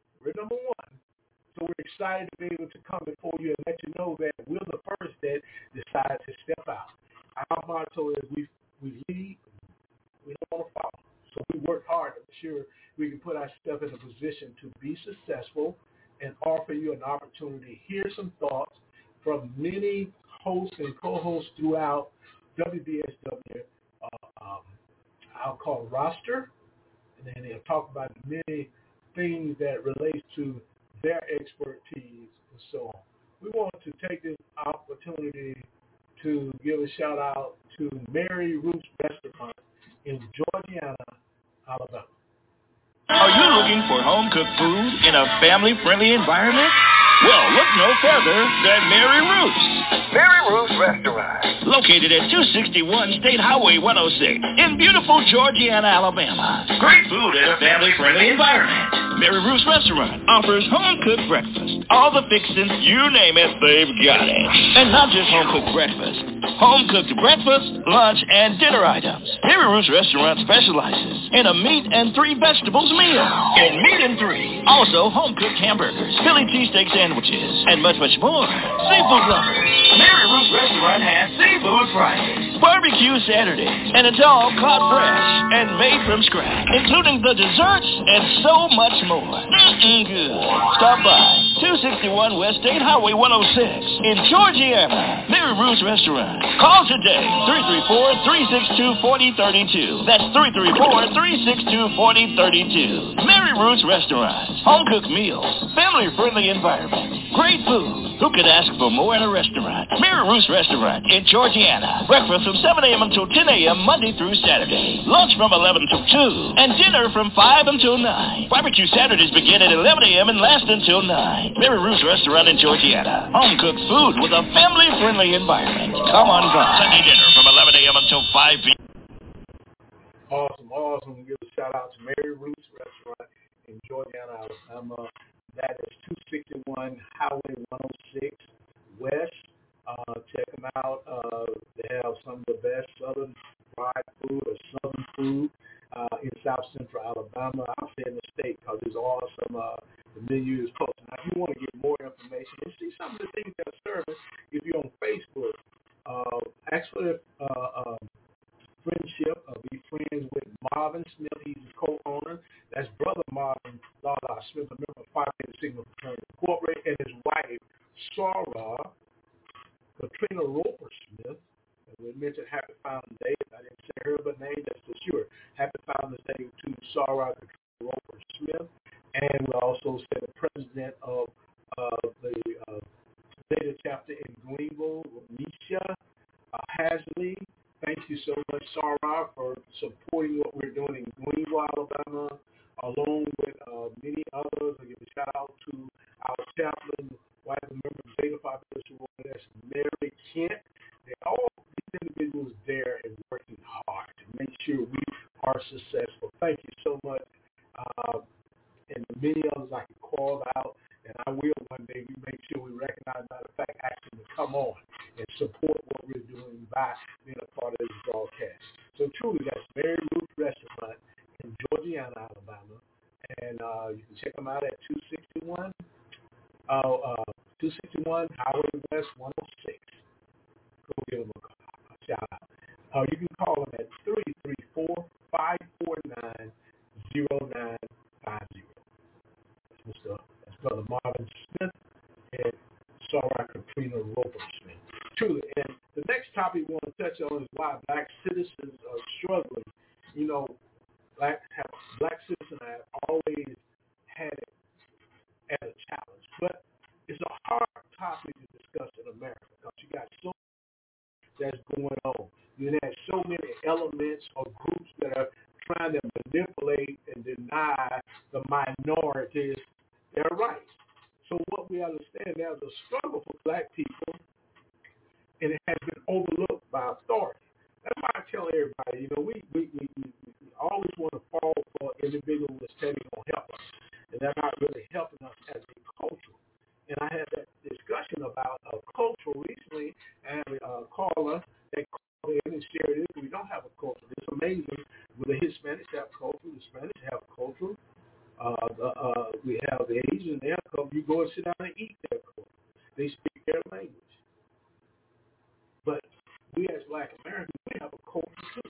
So we're excited to be able to come before you and let you know that we're the first that decide to step out. Our motto is we lead, we don't want to follow. So we work hard to ensure we can put ourselves in a position to be successful and offer you an opportunity to hear some thoughts from many hosts and co-hosts throughout WBSW, I'll call roster, and then they'll talk about many things that relate to their expertise and so on. We want to take this opportunity to give a shout out to Mary Ruth's Restaurant in Georgiana, Alabama. Are you looking for home-cooked food in a family-friendly environment? Well, look no further than Mary Ruth's. Mary Ruth's Restaurant. Located at 261 State Highway 106 in beautiful Georgiana, Alabama. Great food in a family-friendly environment. Mary Ruth's Restaurant offers home-cooked breakfast. All the fixings, you name it, they've got it. And not just home-cooked breakfast. Home-cooked breakfast, lunch, and dinner items. Mary Ruth's Restaurant specializes in a meat and 3 vegetables meal. In meat and 3. Also, home-cooked hamburgers, Philly cheesesteak sandwiches, and much more. Seafood lovers. Mary Ruth's Restaurant has Seafood Fridays, Barbecue Saturdays, and it's all caught fresh and made from scratch, including the desserts and so much more. Good. Stop by 261 West State Highway 106 in Georgiana. Mary Ruth's Restaurant. Call today, 334-362-4032. That's 334-362-4032. Mary Ruth's Restaurant. Home-cooked meals, family-friendly environment, great food. Who could ask for more in a restaurant? Mary Ruth's Restaurant in Georgiana. Breakfast from 7 a.m. until 10 a.m. Monday through Saturday. Lunch from 11 till 2. And dinner from 5 until 9. Barbecue Saturdays begin at 11 a.m. and last until 9. Mary Ruth's Restaurant in Georgiana. Home-cooked food with a family-friendly environment. Come on by. Sunday dinner from 11 a.m. until 5 p.m. Awesome. Give a shout out to Mary Ruth's Restaurant in Georgiana, Alabama. That is 261 Highway 106 West. Check them out. They have some of the best southern fried food or southern food in South Central Alabama. I'll say in the state because there's awesome. The menu is close. Now, if you want to get more information and see some of the things they're serving, if you're on Facebook, actually, friendship, be friends with Marvin Smith. He's the co-owner. That's Brother Marvin Lala Smith, a member of Phi Beta Sigma Fraternity Incorporated, and his wife, Sarah Katrina Roper Smith. And we mentioned Happy Founders Day. I didn't say her but name, that's for sure. Happy Founders Day to Sarah Katrina Roper Smith. And we also said the president of the Beta chapter in Greenville, Nisha Hasley. Thank you so much, Sarah, for supporting what we're doing in Greenville, Alabama, along with many others. I give a shout out to our chaplain, wife and member of Beta Phi Beta Sorority, that's Mary Kent. They're all these individuals there and working hard to make sure we are successful. Thank you so much. And the many others I can call out, and I will one day. We make sure we recognize, matter of fact, asking to come on and support what we're doing by being a part of this broadcast. So truly, that's Mary Ruth Restaurant in Georgiana, Alabama, and you can check them out at 261 Highway West 106. Go give them a shout out. You can call them at 334-549-0950. That's Brother Marvin Smith and Sarah Katrina Roper Smith. Truly, and the next topic we want to touch on is why black citizens are struggling. You know, black citizens have always had it as a challenge, but it's a hard topic to discuss in America because you got so much that's going on. You have so many elements or groups that are trying to manipulate and deny the minorities their rights. So what we understand, there's a struggle for black people, and it has been overlooked by authority. That's why I tell everybody, you know, we always want to fall for individuals that say they're going to help us, and they're not really helping us as a culture. And I had that discussion about a culture recently, and a caller that called in and shared it. We don't have a culture. It's amazing. With the Hispanics have culture, the Spanish have culture. We have the Asians, they have culture. You go and sit down and eat their culture. They speak their language. But we as black Americans, we have a culture too.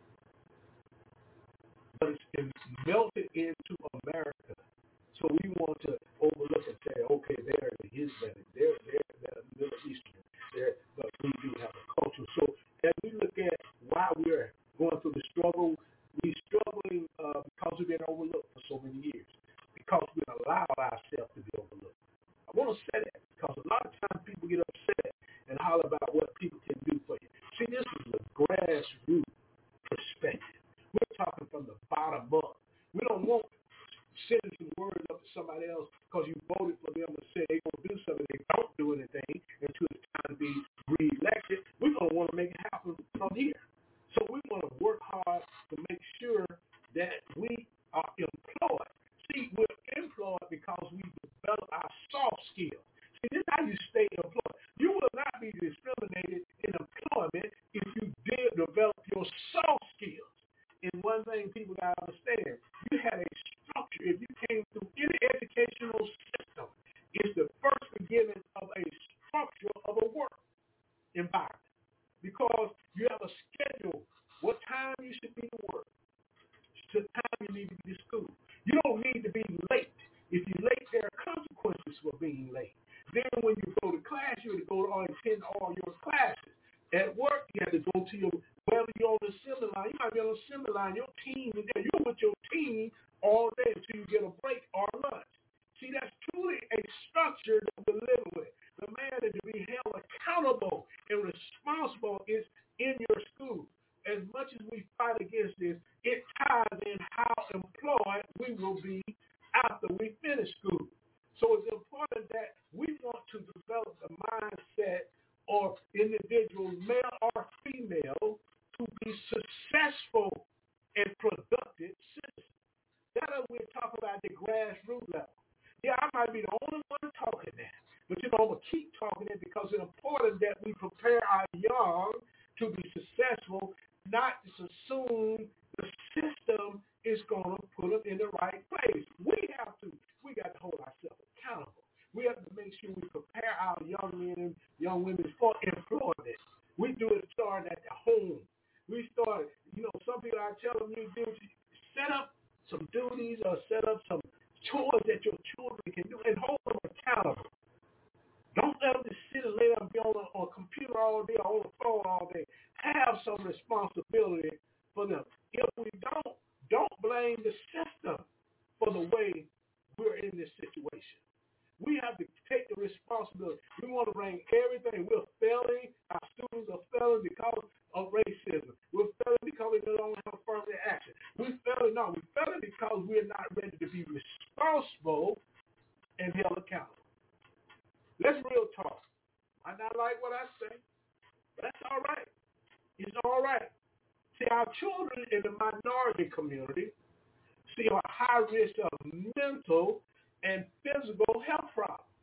But it's been melted into America. So we want to overlook and say, okay, they're the Hispanic, they're the Middle Eastern, but we do have a culture. So as we look at why we're going through the struggle, we're struggling because we've been overlooked for so many years, because we've allowed ourselves to be overlooked. I want to say that because a lot of times people get upset and holler about what people can do for you. See, this is a grassroots perspective. We're talking from the bottom up. We don't want sending some words up to somebody else because you voted for them and said they're going to do something. They don't do anything until it's time to be re-elected. We're going to want to make it happen from here. So we want to work hard to make sure that we are employed. See, we're employed because we develop our soft skills. See, this is how you stay employed. You will not be discriminated in employment if you did develop your soft skills. And one thing people got to understand, you had a structure. If you came through any educational system, it's the first beginning of a structure of a work environment. Because you have a schedule, what time you should be to work, the time you need to be to school. You don't need to be late. If you're late, there are consequences for being late. Then when you go to class, you have to go to attend all your classes. At work, you have to go to your, whether you're on the assembly line, you might be on the assembly line, your team is there. You're with your team all day until you get a break or lunch. See, that's truly a structure that we're living with. The successful is in your school. As much as we fight against this, it ties in how employed we will be after we finish school. So it's important that we want to develop the mindset of individuals, male or female, to be successful and productive citizens. That's what we're talking about at the grassroots level. Yeah, I might be the only one talking that, but I'm going to keep talking it because it's important that we prepare our young to be successful, not just assume the system is going to put them in the right place. We got to hold ourselves accountable. We have to make sure we prepare our young men and young women for employment. We do it starting at the home. We start, some people I tell them you do, set up some duties or set up some chores that your children can do and hold them accountable. Don't let them just sit and lay them be on a computer all day or on the phone all day. Have some responsibility for them. If we don't blame the system for the way we're in this situation. We have to take the responsibility. We want to bring everything. We're failing. Our students are failing because of racism. We're failing because we don't have affirmative action. We're failing because we're not ready to be responsible and held accountable. Let's real talk. I not like what I say. That's all right. It's all right. See, our children in the minority community see a high risk of mental and physical health problems,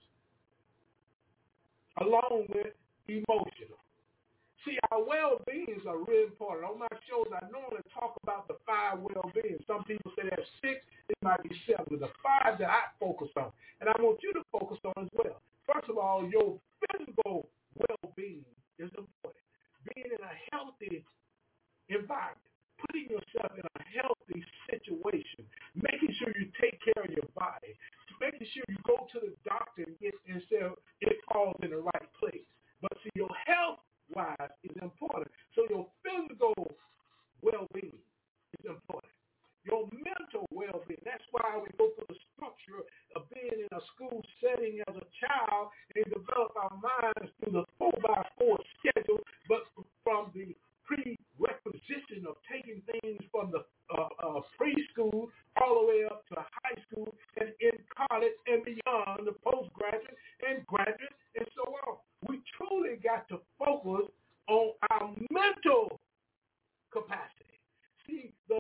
along with emotional. See, our well-beings are really important. On my shows, I normally talk about the 5 well-beings. Some people say there's 6, it might be 7. The 5 that I focus on, and I want you to focus on as well. First of all, your physical well-being is important. Being in a healthy environment, putting yourself in a healthy situation, making sure you take care of your body, making sure you go to the doctor and get instead of it falls in the right place. But see, your health-wise is important. So your physical well-being is important. Your mental well-being, that's why we go through the structure of being in a school setting as a child and develop our minds through the 4x4 schedule, but from the prerequisition of taking things from the preschool all the way up to high school and in college and beyond, the postgraduate and graduate and so on. We truly got to focus on our mental capacity. See, the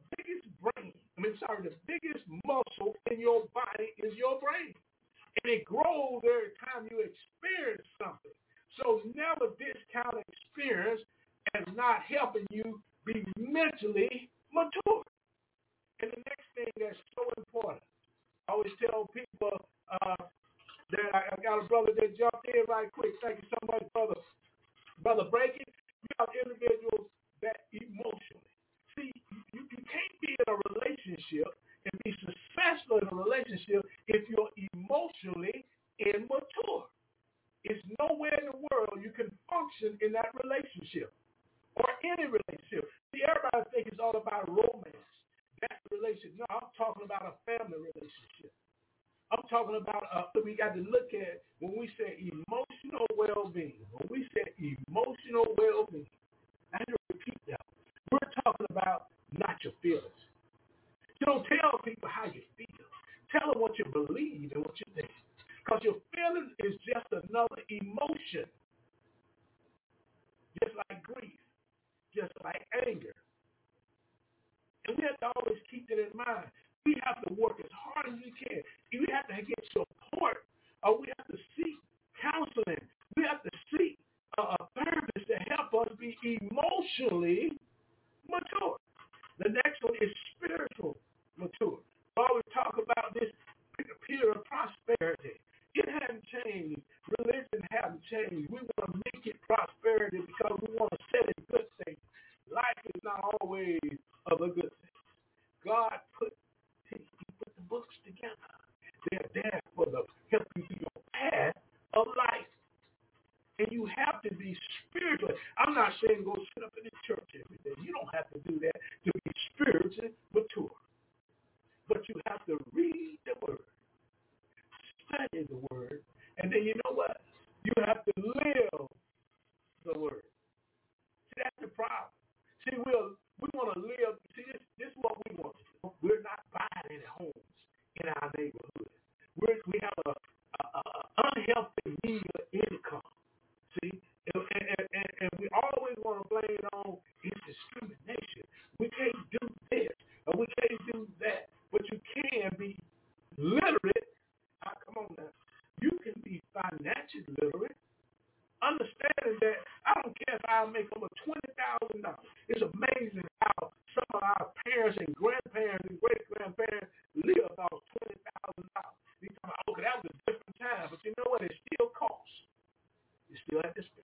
biggest muscle in your body is your brain. And it grows every time you experience something. So never discount experience as not helping you be mentally mature. And the next thing that's so important, I always tell people that I got a brother that jumped in right quick. Thank you so much, Brother Breaking. You have individuals that emotionally. See, you can't be in a relationship and be successful in a relationship if you're emotionally immature. It's nowhere in the world you can function in that relationship or any relationship. See, everybody thinks it's all about romance. That's the relationship. No, I'm talking about a family relationship. I'm talking about we got to look at when we say emotional well-being. When we say emotional well-being, I have to repeat that. We're talking about not your feelings. You don't tell people how you feel. Tell them what you believe and what you think. Because your feelings is just another emotion. Just like grief. Just like anger. And we have to always keep that in mind. We have to work as hard as we can. We have to get support, or we have to seek counseling. We have to seek a therapist to help us be emotionally mature. The next one is spiritual mature. We always talk about this period of prosperity. It hasn't changed. Religion hasn't changed. We want to make it prosperity because we want to set in good things. Life is not always of a good thing. God put the books together. They're there for the help you through your path of life. And you have to be spiritual. I'm not saying go sit up in the church every day. You don't have to do that to be spiritually mature. But you have to read the word, study the word, and then you know what? You have to live the word. See, we want to live. See, this is what we want to do. We're not buying any homes in our neighborhood. We have a unhealthy media income. See, and we always want to blame it on it's discrimination. We can't do this or we can't do that. But you can be literate. Come on now. You can be financially literate. Understanding that I don't care if I make over $20,000. It's amazing how some of our parents and grandparents and great-grandparents live off $20,000. You talking about, okay, that was a different time, but you know what? It still costs. You still have to spend.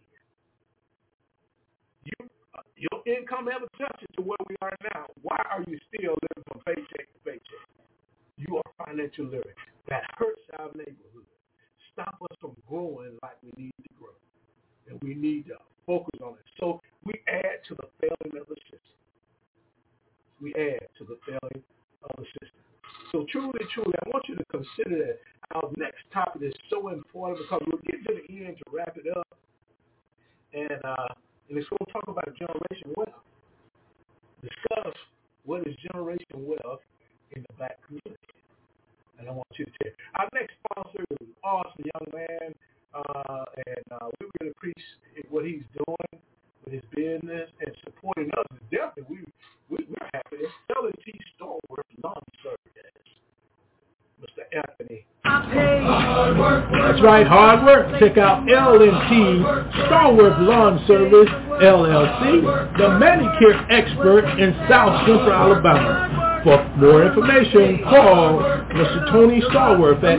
Your income ever adjusted to where we are now. Why are you still living from paycheck to paycheck? You are financial literate. That hurts our neighborhood. Stop us from growing like we need to grow. And we need to focus on it. So we add to the failing of the system. We add to the failing of the system. So truly, I want you to consider that our next topic is so important because we're getting to the end to wrap it up. And it's going to talk about generation wealth. Discuss what is generation wealth in the black community. And I want you to tell you. Our next sponsor is an awesome young man. And we really appreciate what he's doing with his business and supporting us. Definitely, we're happy. It's L&T Starworth Lawn Service, Mr. Anthony. That's right, hard work. Check out L&T Starworth Lawn Service, LLC, the manicure expert in South Central Alabama. For more information, call Mr. Tony Starworth at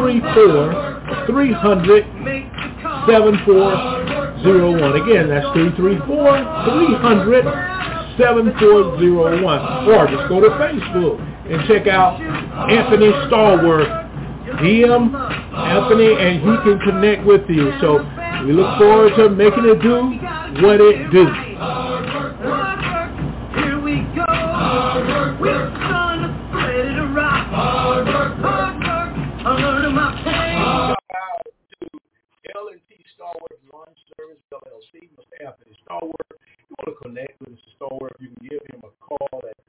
334-300-7401. Again, that's 334-300-7401. Or just go to Facebook and check out Anthony Starworth. DM Anthony and he can connect with you. So we look forward to making it do what it do. Here we go. We're gonna ready to rock. Hard work. I'm learning my pain. Shout out to L&T Starworth Lawn Service, LLC, Mr. Anthony Starworth. You want to connect with Mr. Starworth, you can give him a call at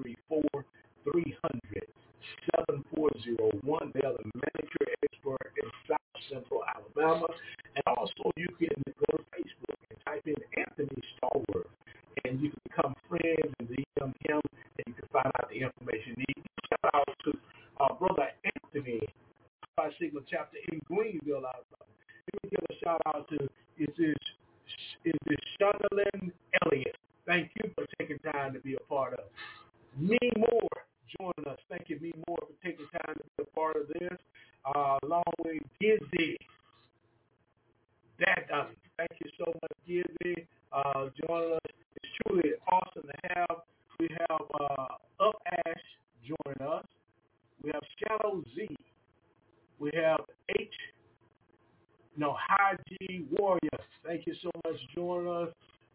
334-300-7401. They are the manicure expert in South Central Alabama. And also you can go to Facebook and type in Anthony Starworth. And you can become friends and DM him, and you can find out the information you need. Shout out to Brother Anthony, Phi Sigma chapter in Greenville, Alabama. Let me give a shout out to is this Shonalyn Elliott. Thank you for taking time to be a part of. Me Moore joining us. Thank you, Me Moore, for taking time to be a part of this. Along with Gizzy. Thank you so much, Gizzy, joining us. It's truly awesome to have. We have Up Ash joining us. We have Shadow Z. We have High G Warrior. Thank you so much joining us.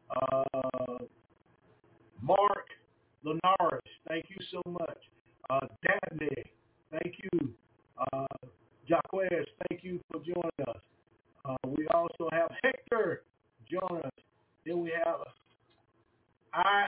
Mark Lenaris. Thank you so much. Dabney. Thank you. Jaquez. Thank you for joining us. We also have Hector joining us. Then we have I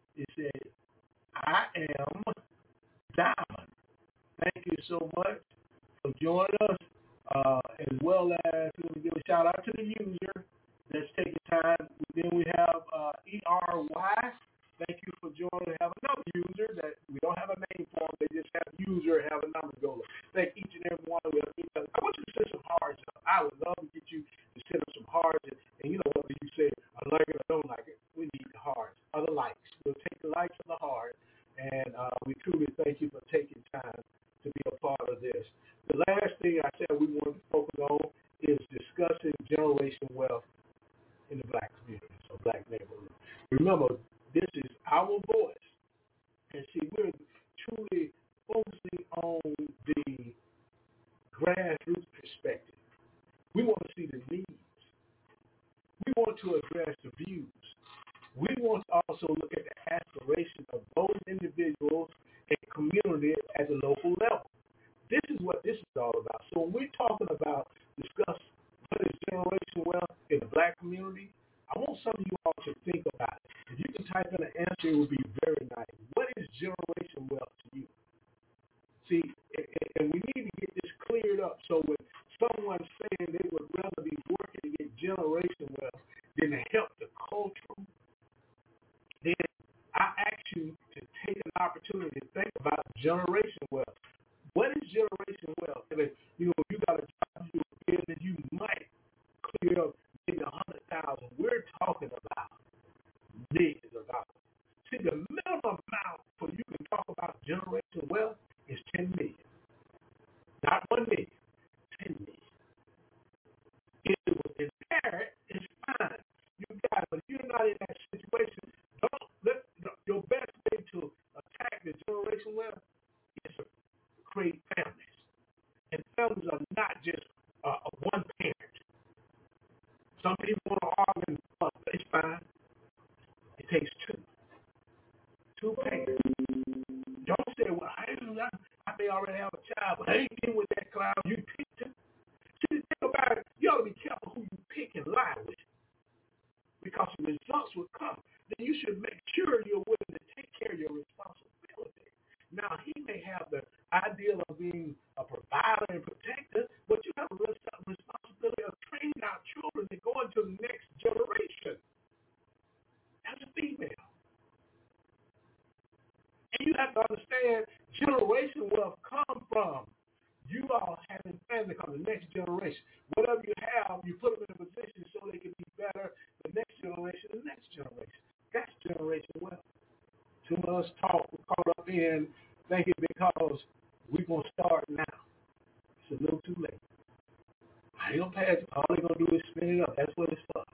am Diamond. Thank you so much for joining us, as well as we give a shout out to the user that's taking time. Then we have ERY. Thank you for joining. We have another user that we don't have a name for. They just have user, have a number go. Thank each and every one of them. I want you to send some hearts up. I would love to get you to send us some hearts. And you know what you say, I like it or don't like it. We need the hearts or the likes. We'll take the likes and the heart. And we truly thank you for taking time to be a part of this. The last thing I said we wanted to focus on is discussing generation wealth in the black community, so black neighborhood. Remember, this is our voice. And see, we're truly focusing on the grassroots perspective. We want to see the needs. We want to address the views. We want to also look at the aspirations of those individuals and community at the local level. This is what this is all about. So when we're talking about discuss what is generation wealth in the black community, I want some of you all to think about it. If you can type in an answer, it would be very nice. What is generation wealth to you? See, and we need to get this cleared up. So when someone's saying they would rather be working to get generation wealth than to help the culture, then I ask you to take an opportunity to think about generation wealth. What is generation wealth? And if, you got a job, you do a business, you might clear up maybe 100,000. We're talking about millions of dollars. See, the minimum amount for you can talk about generation wealth is 10 million. Not 1 million, 10 million. If it was inherent, it's fine. You got it, but if you're not in that situation, your best way to attack the generation wealth is to create families. And families are not just one parent. Some people want to argue, but it's fine. It takes two parents. Don't say, well, I may already have a child, but I ain't dealing with that cloud. You picked him. See, the thing about it, you ought to be careful who you pick and lie with, because the results will come. Then you should make sure you're willing to take care of your responsibility. Now, he may have the ideal of being a provider and protector, but you have a responsibility of training our children to go into the next generation. As a female. And you have to understand, generation wealth come from you all having family come the next generation. Whatever you have, you put them in a position so they can be better the next generation, the next generation. That's generation wealth. Too much talk, we're caught up in thinking because we're going to start now. It's a little too late. I ain't going to pass it. All they're going to do is spin it up. That's what it's for.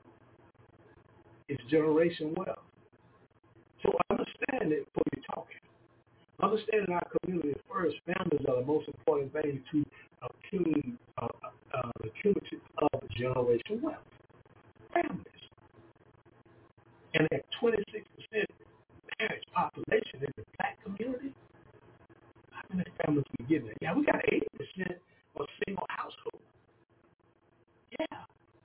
It's generation wealth. So understand it before you're talking. Understand in our community first, families are the most important thing to accumulate of generation wealth. Families. And at 26% marriage population in the black community, how many families we getting there? Yeah, we got 80% of single household. Yeah.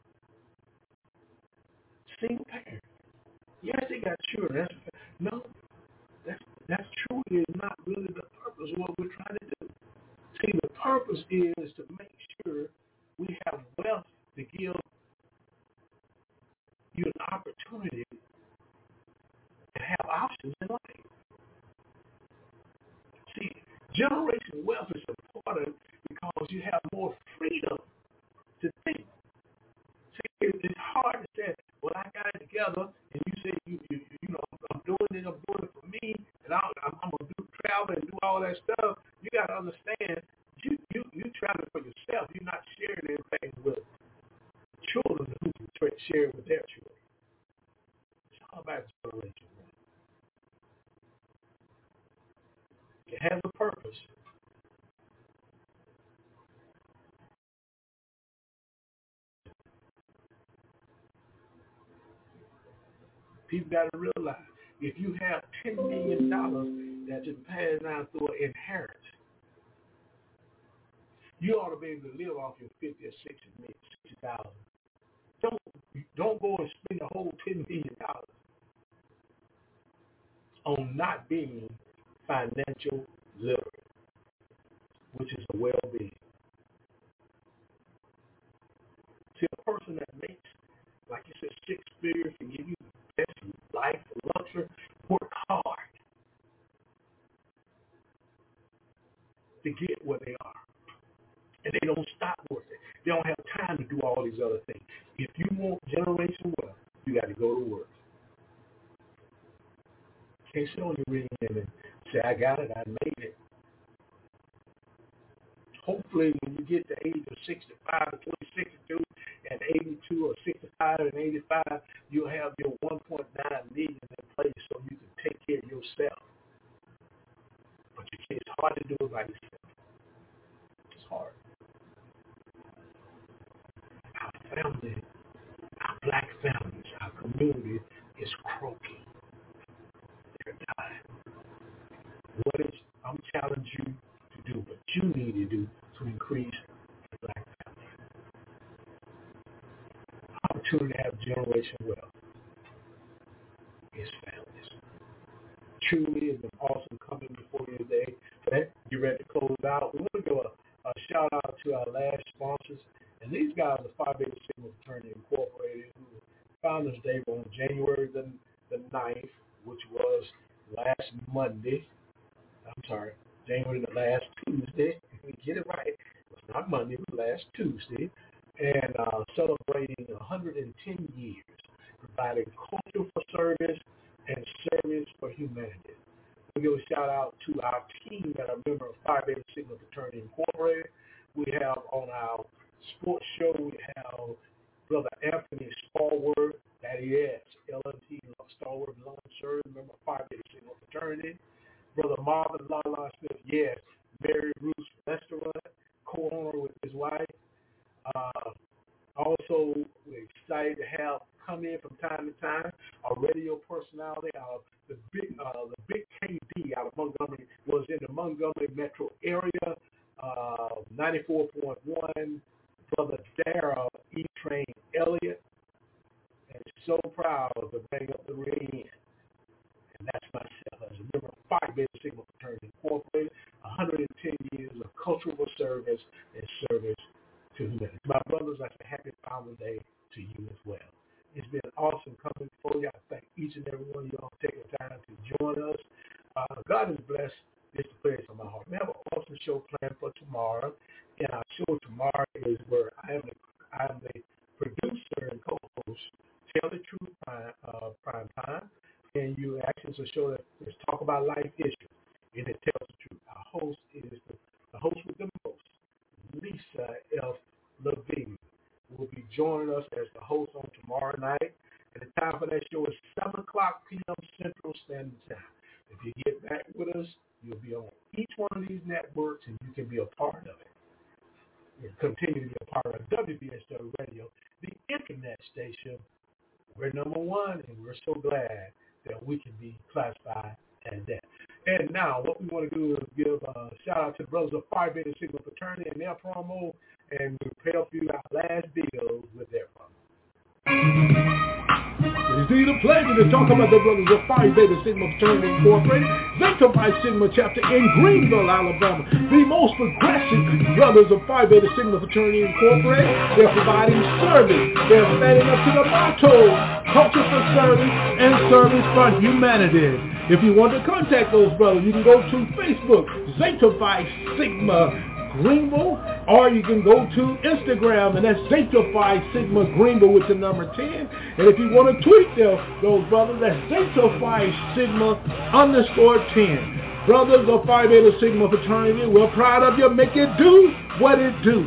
Single parent. Yes, they got children. That's truly not really the purpose of what we're trying to do. See, the purpose is to make sure we have wealth to give you an opportunity to have options in life. See, generation wealth is important because you have more freedom to think. See, it's hard to say, well, I got it together, and you say, I'm doing it for me, and I'm going to travel and do all that stuff. You got to understand, you traveling for yourself. You're not sharing anything with children who can share with their children. It's all about generation. It has a purpose. People got to realize, if you have $10 million that just passed down through an inheritance, you ought to be able to live off your 50 or 60,000. Don't go and spend the whole $10 million on not being financial literate, which is a well-being. See, a person that makes, like you said, 6 figures can give you the best life, luxury, work hard to get where they are. And they don't stop working. They don't have time to do all these other things. If you want generation wealth, you got to go to work. Can't sit on your reading and say, I got it, I made it. Hopefully, when you get to the age of 65 to 62 and 82 or 65 and 85, you'll have your 1.9 million in place so you can take care of yourself. But it's hard to do it by yourself. It's hard. Our family, our black families, our community is croaking. They're dying. I'm challenging you to do what you need to do to increase the black family. Opportunity to have generation wealth. his families. Truly, it's been awesome coming before you today. Get ready to close out. We want to give a shout out to our last sponsors. And these guys are Phi Beta Sigma Fraternity Incorporated, who Founders Day on January the 9th, which was last Monday. I'm sorry, January the last Tuesday. Get it right. It's not Monday, it was last Tuesday. And celebrating 110 years, providing culture for service and service for humanity. We give a shout out to our team that are a member of Phi Beta Sigma Fraternity Incorporated. We have on our sports show, we have Brother Anthony Stallworth, that is LNT Stallworth Long Shirt, member of Phi Beta Sigma Fraternity. Brother Marvin Lala Smith, yes, Mary Ruth's Restaurant, co-owner with his wife. Also, we're excited to have come in from time to time a radio personality. The big KD out of Montgomery was in the Montgomery metro area. 94.1. Brother Darrell E-Train Elliott, and so proud to bring up the rear end. And that's myself as a member of Phi Beta Sigma Fraternity Incorporated, 110 years of cultural service and service to humanity. My brothers, I say happy Father's Day to you as well. It's been awesome coming before you. I thank each and every one of y'all for taking time to join us. God is blessed. This is the place on my heart. We have an awesome show planned for tomorrow. And our show tomorrow is where I am the producer and co-host, Tell the Truth Prime Time. And you actually it's a show that is talk about life issues, and it tells the truth. Our host is the host with the most, Lisa F. Levine, will be joining us as the host on tomorrow night. And the time for that show is 7 o'clock p.m. Central Standard Time. If you get back with us, you'll be on each one of these networks, and you can be a part of it. And continue to be a part of WBSW Radio, the internet station. We're number one, and we're so glad that we can be classified as that. And now, what we want to do is give a shout-out to the brothers of Phi Beta Sigma Fraternity and their promo, and we'll help you our last videos with their promo. It is indeed a pleasure to talk about the brothers of Phi Beta Sigma Fraternity Incorporated, Zeta Phi Sigma chapter in Greenville, Alabama. The most progressive brothers of Phi Beta Sigma Fraternity Incorporated. They're providing service. They're standing up to the motto, culture for service and service for humanity. If you want to contact those brothers, you can go to Facebook, Zeta Phi Sigma Greenville, or you can go to Instagram, and that's Zeta Phi Sigma Greenville with the number 10. And if you want to tweet those brothers, that's Zeta Phi Sigma _10. Brothers of Phi Beta Sigma Fraternity, we're proud of you. Make it do what it do.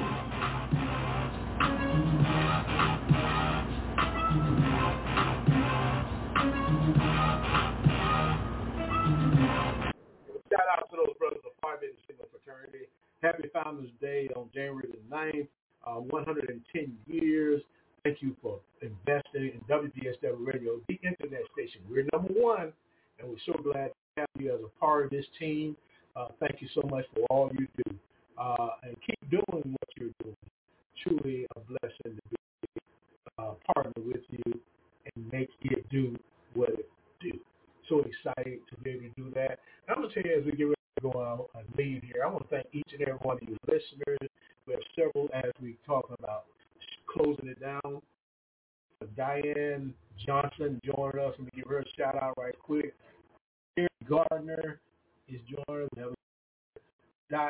Shout out to those brothers of Phi Beta Sigma Fraternity. Happy Founders Day on January the 9th, 110 years. Thank you for investing in WBSW Radio, the internet station. We're number one, and we're so glad to have you as a part of this team. Thank you so much for all you do. And keep doing what you're doing. Truly a blessing to be partner with you and make it do what it do. So excited to be able to do that. And I'm going to tell you as we get ready to go out and leave here, I want to thank each and every one of you listeners. We have several as we talking about closing it down. Diane Johnson joined us. Let me give her a shout out right quick. Eric Gardner is joining us.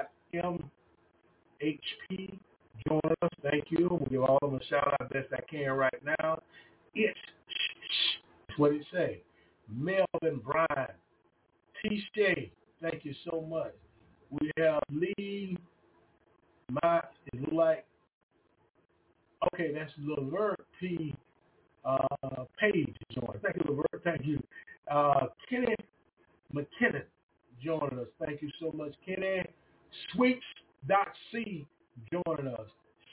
.mhp joining us. Thank you. We'll give all of them a shout out best I can right now. It's what it say. Melvin Bryan, T. Shea, thank you so much. We have Lee, it look like, okay, that's Lavert P. Page joining. Thank you, Lavert. Thank you. Kenny McKinnon joining us. Thank you so much, Kenny. Sweeps.C joining us.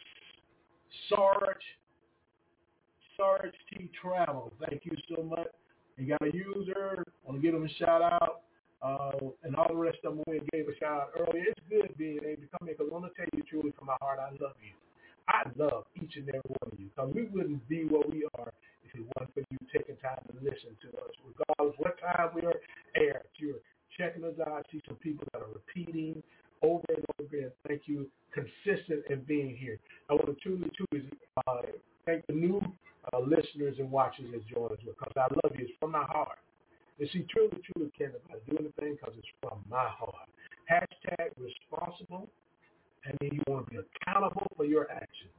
Sarge T. Travel, thank you so much. You got a user, I want to give them a shout out. And all the rest of them we gave a shout out earlier. It's good being able to come here because I want to tell you truly from my heart, I love you. I love each and every one of you. Because we wouldn't be what we are if it wasn't for you taking time to listen to us, regardless what time we are aired. You're checking us out. I see some people that are repeating over and over again. Thank you, consistent in being here. I want to truly thank the new listeners and watchers that join us because I love you. It's from my heart. You see, truly, Ken, if I do anything because it's from my heart. Hashtag responsible, and then you want to be accountable for your actions.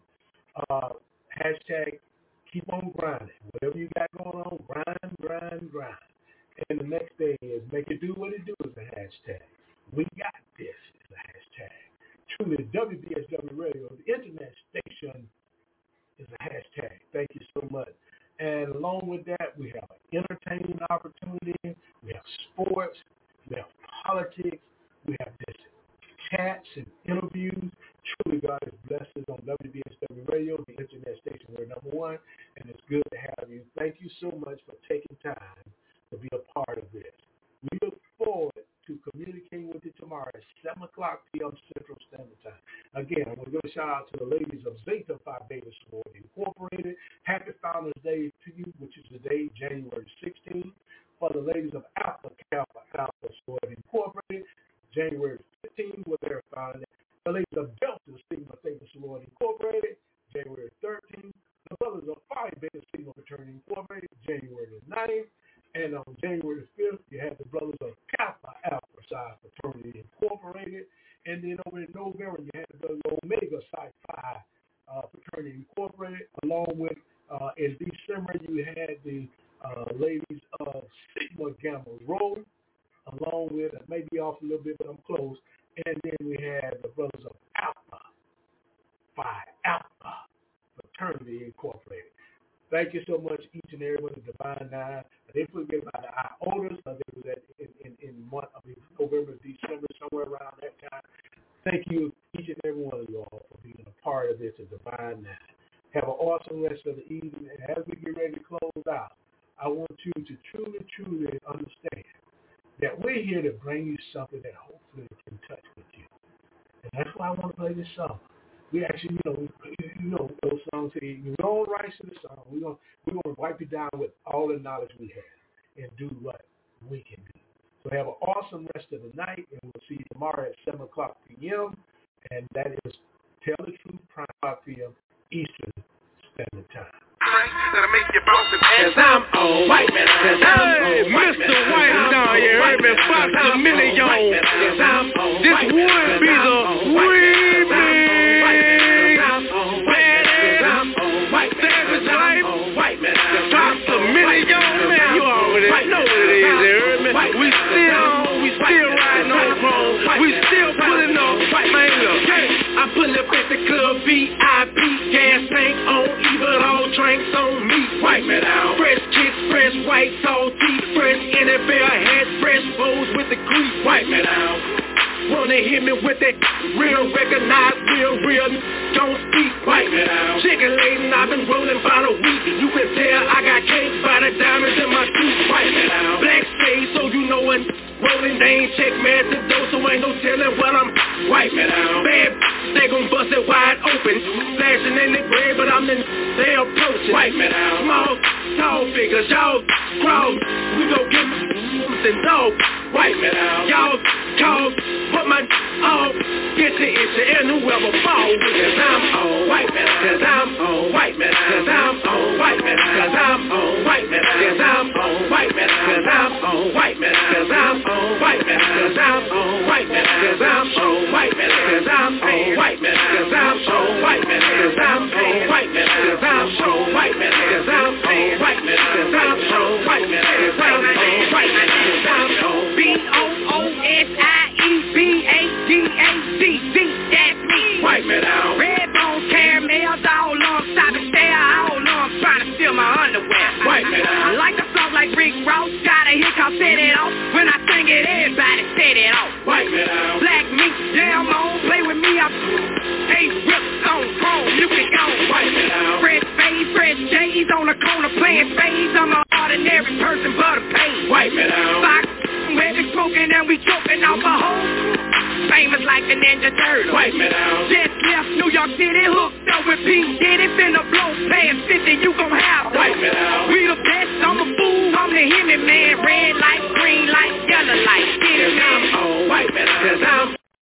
Hashtag keep on grinding. Whatever you got going on, grind. And the next thing is make it do what it do is a hashtag. We got this is a hashtag. Truly, WBSW Radio, the internet station, is a hashtag. Thank you so much. And along with that, we have an entertaining opportunity. We have sports. We have politics. We have this chats and interviews. Truly, God has blessed us on WBSW Radio, the internet station. We're number one, and it's good to have you. Thank you so much for taking time to be a part of this. We look forward to communicating with you tomorrow at 7 o'clock p.m. Central Standard Time. Again, I want to give a shout out to the ladies of Zeta Phi Beta Sorority Incorporated. Happy Founders Day to you, which is today, January 16th. For the ladies of Alpha Kappa Alpha Sorority Incorporated, January 15th, where they're founded. The ladies of Delta Sigma Theta Sorority Incorporated, January 13th. The brothers of Phi Beta Sigma Fraternity Incorporated, January 9th. And on January 5th, you have the brothers of Kappa Alpha Psi Fraternity Incorporated. And then over in November, you have the brothers of Omega Psi Phi Fraternity Incorporated. Along with, in December, you had the ladies of Sigma Gamma Rho. Along with, I may be off a little bit, but I'm close. And then we had the brothers of Alpha Phi Alpha Fraternity Incorporated. Thank you so much, each and every one of the Divine Nine. I didn't forget about the Iotas. They was in November, December, somewhere around that time. Thank you, each and every one of you all, for being a part of this, the Divine Nine. Have an awesome rest of the evening. And as we get ready to close out, I want you to truly understand that we're here to bring you something that hopefully can touch with you. And that's why I want to play this song. We actually, those songs say, you don't write to the song. We're going to wipe you down with all the knowledge we have and do what we can do. So have an awesome rest of the night, and we'll see you tomorrow at 7 o'clock p.m. And that is Tell the Truth, Prime 5 p.m. Eastern Standard Time. That'll make you bounce and I'm on white man. Hey, Mr. White Star, you heard me, Fox a million. This would be the remix. Savage Life, Fox a million, man. You already know what it is, you heard me. We still riding on chrome. We still pulling on, man. Look, I pull up at the club VIP, gas tank on, even all drinks on me. Wipe me down. Fresh kicks, fresh white salty, fresh NFL hats, fresh bows with the grease. Wipe me down. Wanna hit me with that real, recognized, real, don't speak. Wipe me down. Chicken laden, I've been rolling by the week. You can tell I got cake by the diamonds in my teeth. Wipe me down. Black shade, so you know when rolling, they ain't check man to do, so ain't no telling what I'm. Wipe me down. Bad, they gon' bust it wide open. Flashing in the gray, but I'm in, they approaching. Wipe me down. Small, tall figures, y'all cross. We gon' get something dog. Wipe me down. Y'all call, put my off. Get to itchy and whoever fall with it. I'm on white man. Cause I'm on white man. Cause I'm on white man. Cause I'm on white man. Cause I'm on white man. Cause I'm on white man. Cause I'm on white man. Cause I'm on white man. Cause I'm on white man. Cause I'm on white man. Cause I'm on white man. Cause I'm on white man. Cause I'm on white man. Cause I'm on white man. Cause I'm on white man. Cause I'm on white man. Cause I'm on BOOSIEBADACC. That's me. Wipe me down. Red bones, caramels, all on, stop and stare, all on, trying to steal my underwear. Wipe me down. I like the song like Rick Ross, got a hit called Set It Off. When I sing it, everybody set it off. Wipe me down. Black meat, yeah, I'm on, play with me, I'm ripped on chrome, you can go. Wipe me down. Fresh face, fresh J's on the corner playing spades. I'm an ordinary person, but a pain. Wipe me down. Fox, heavy smoking and we choking off a hole. Famous like the Ninja Turtle. Wipe me down. Just left New York City,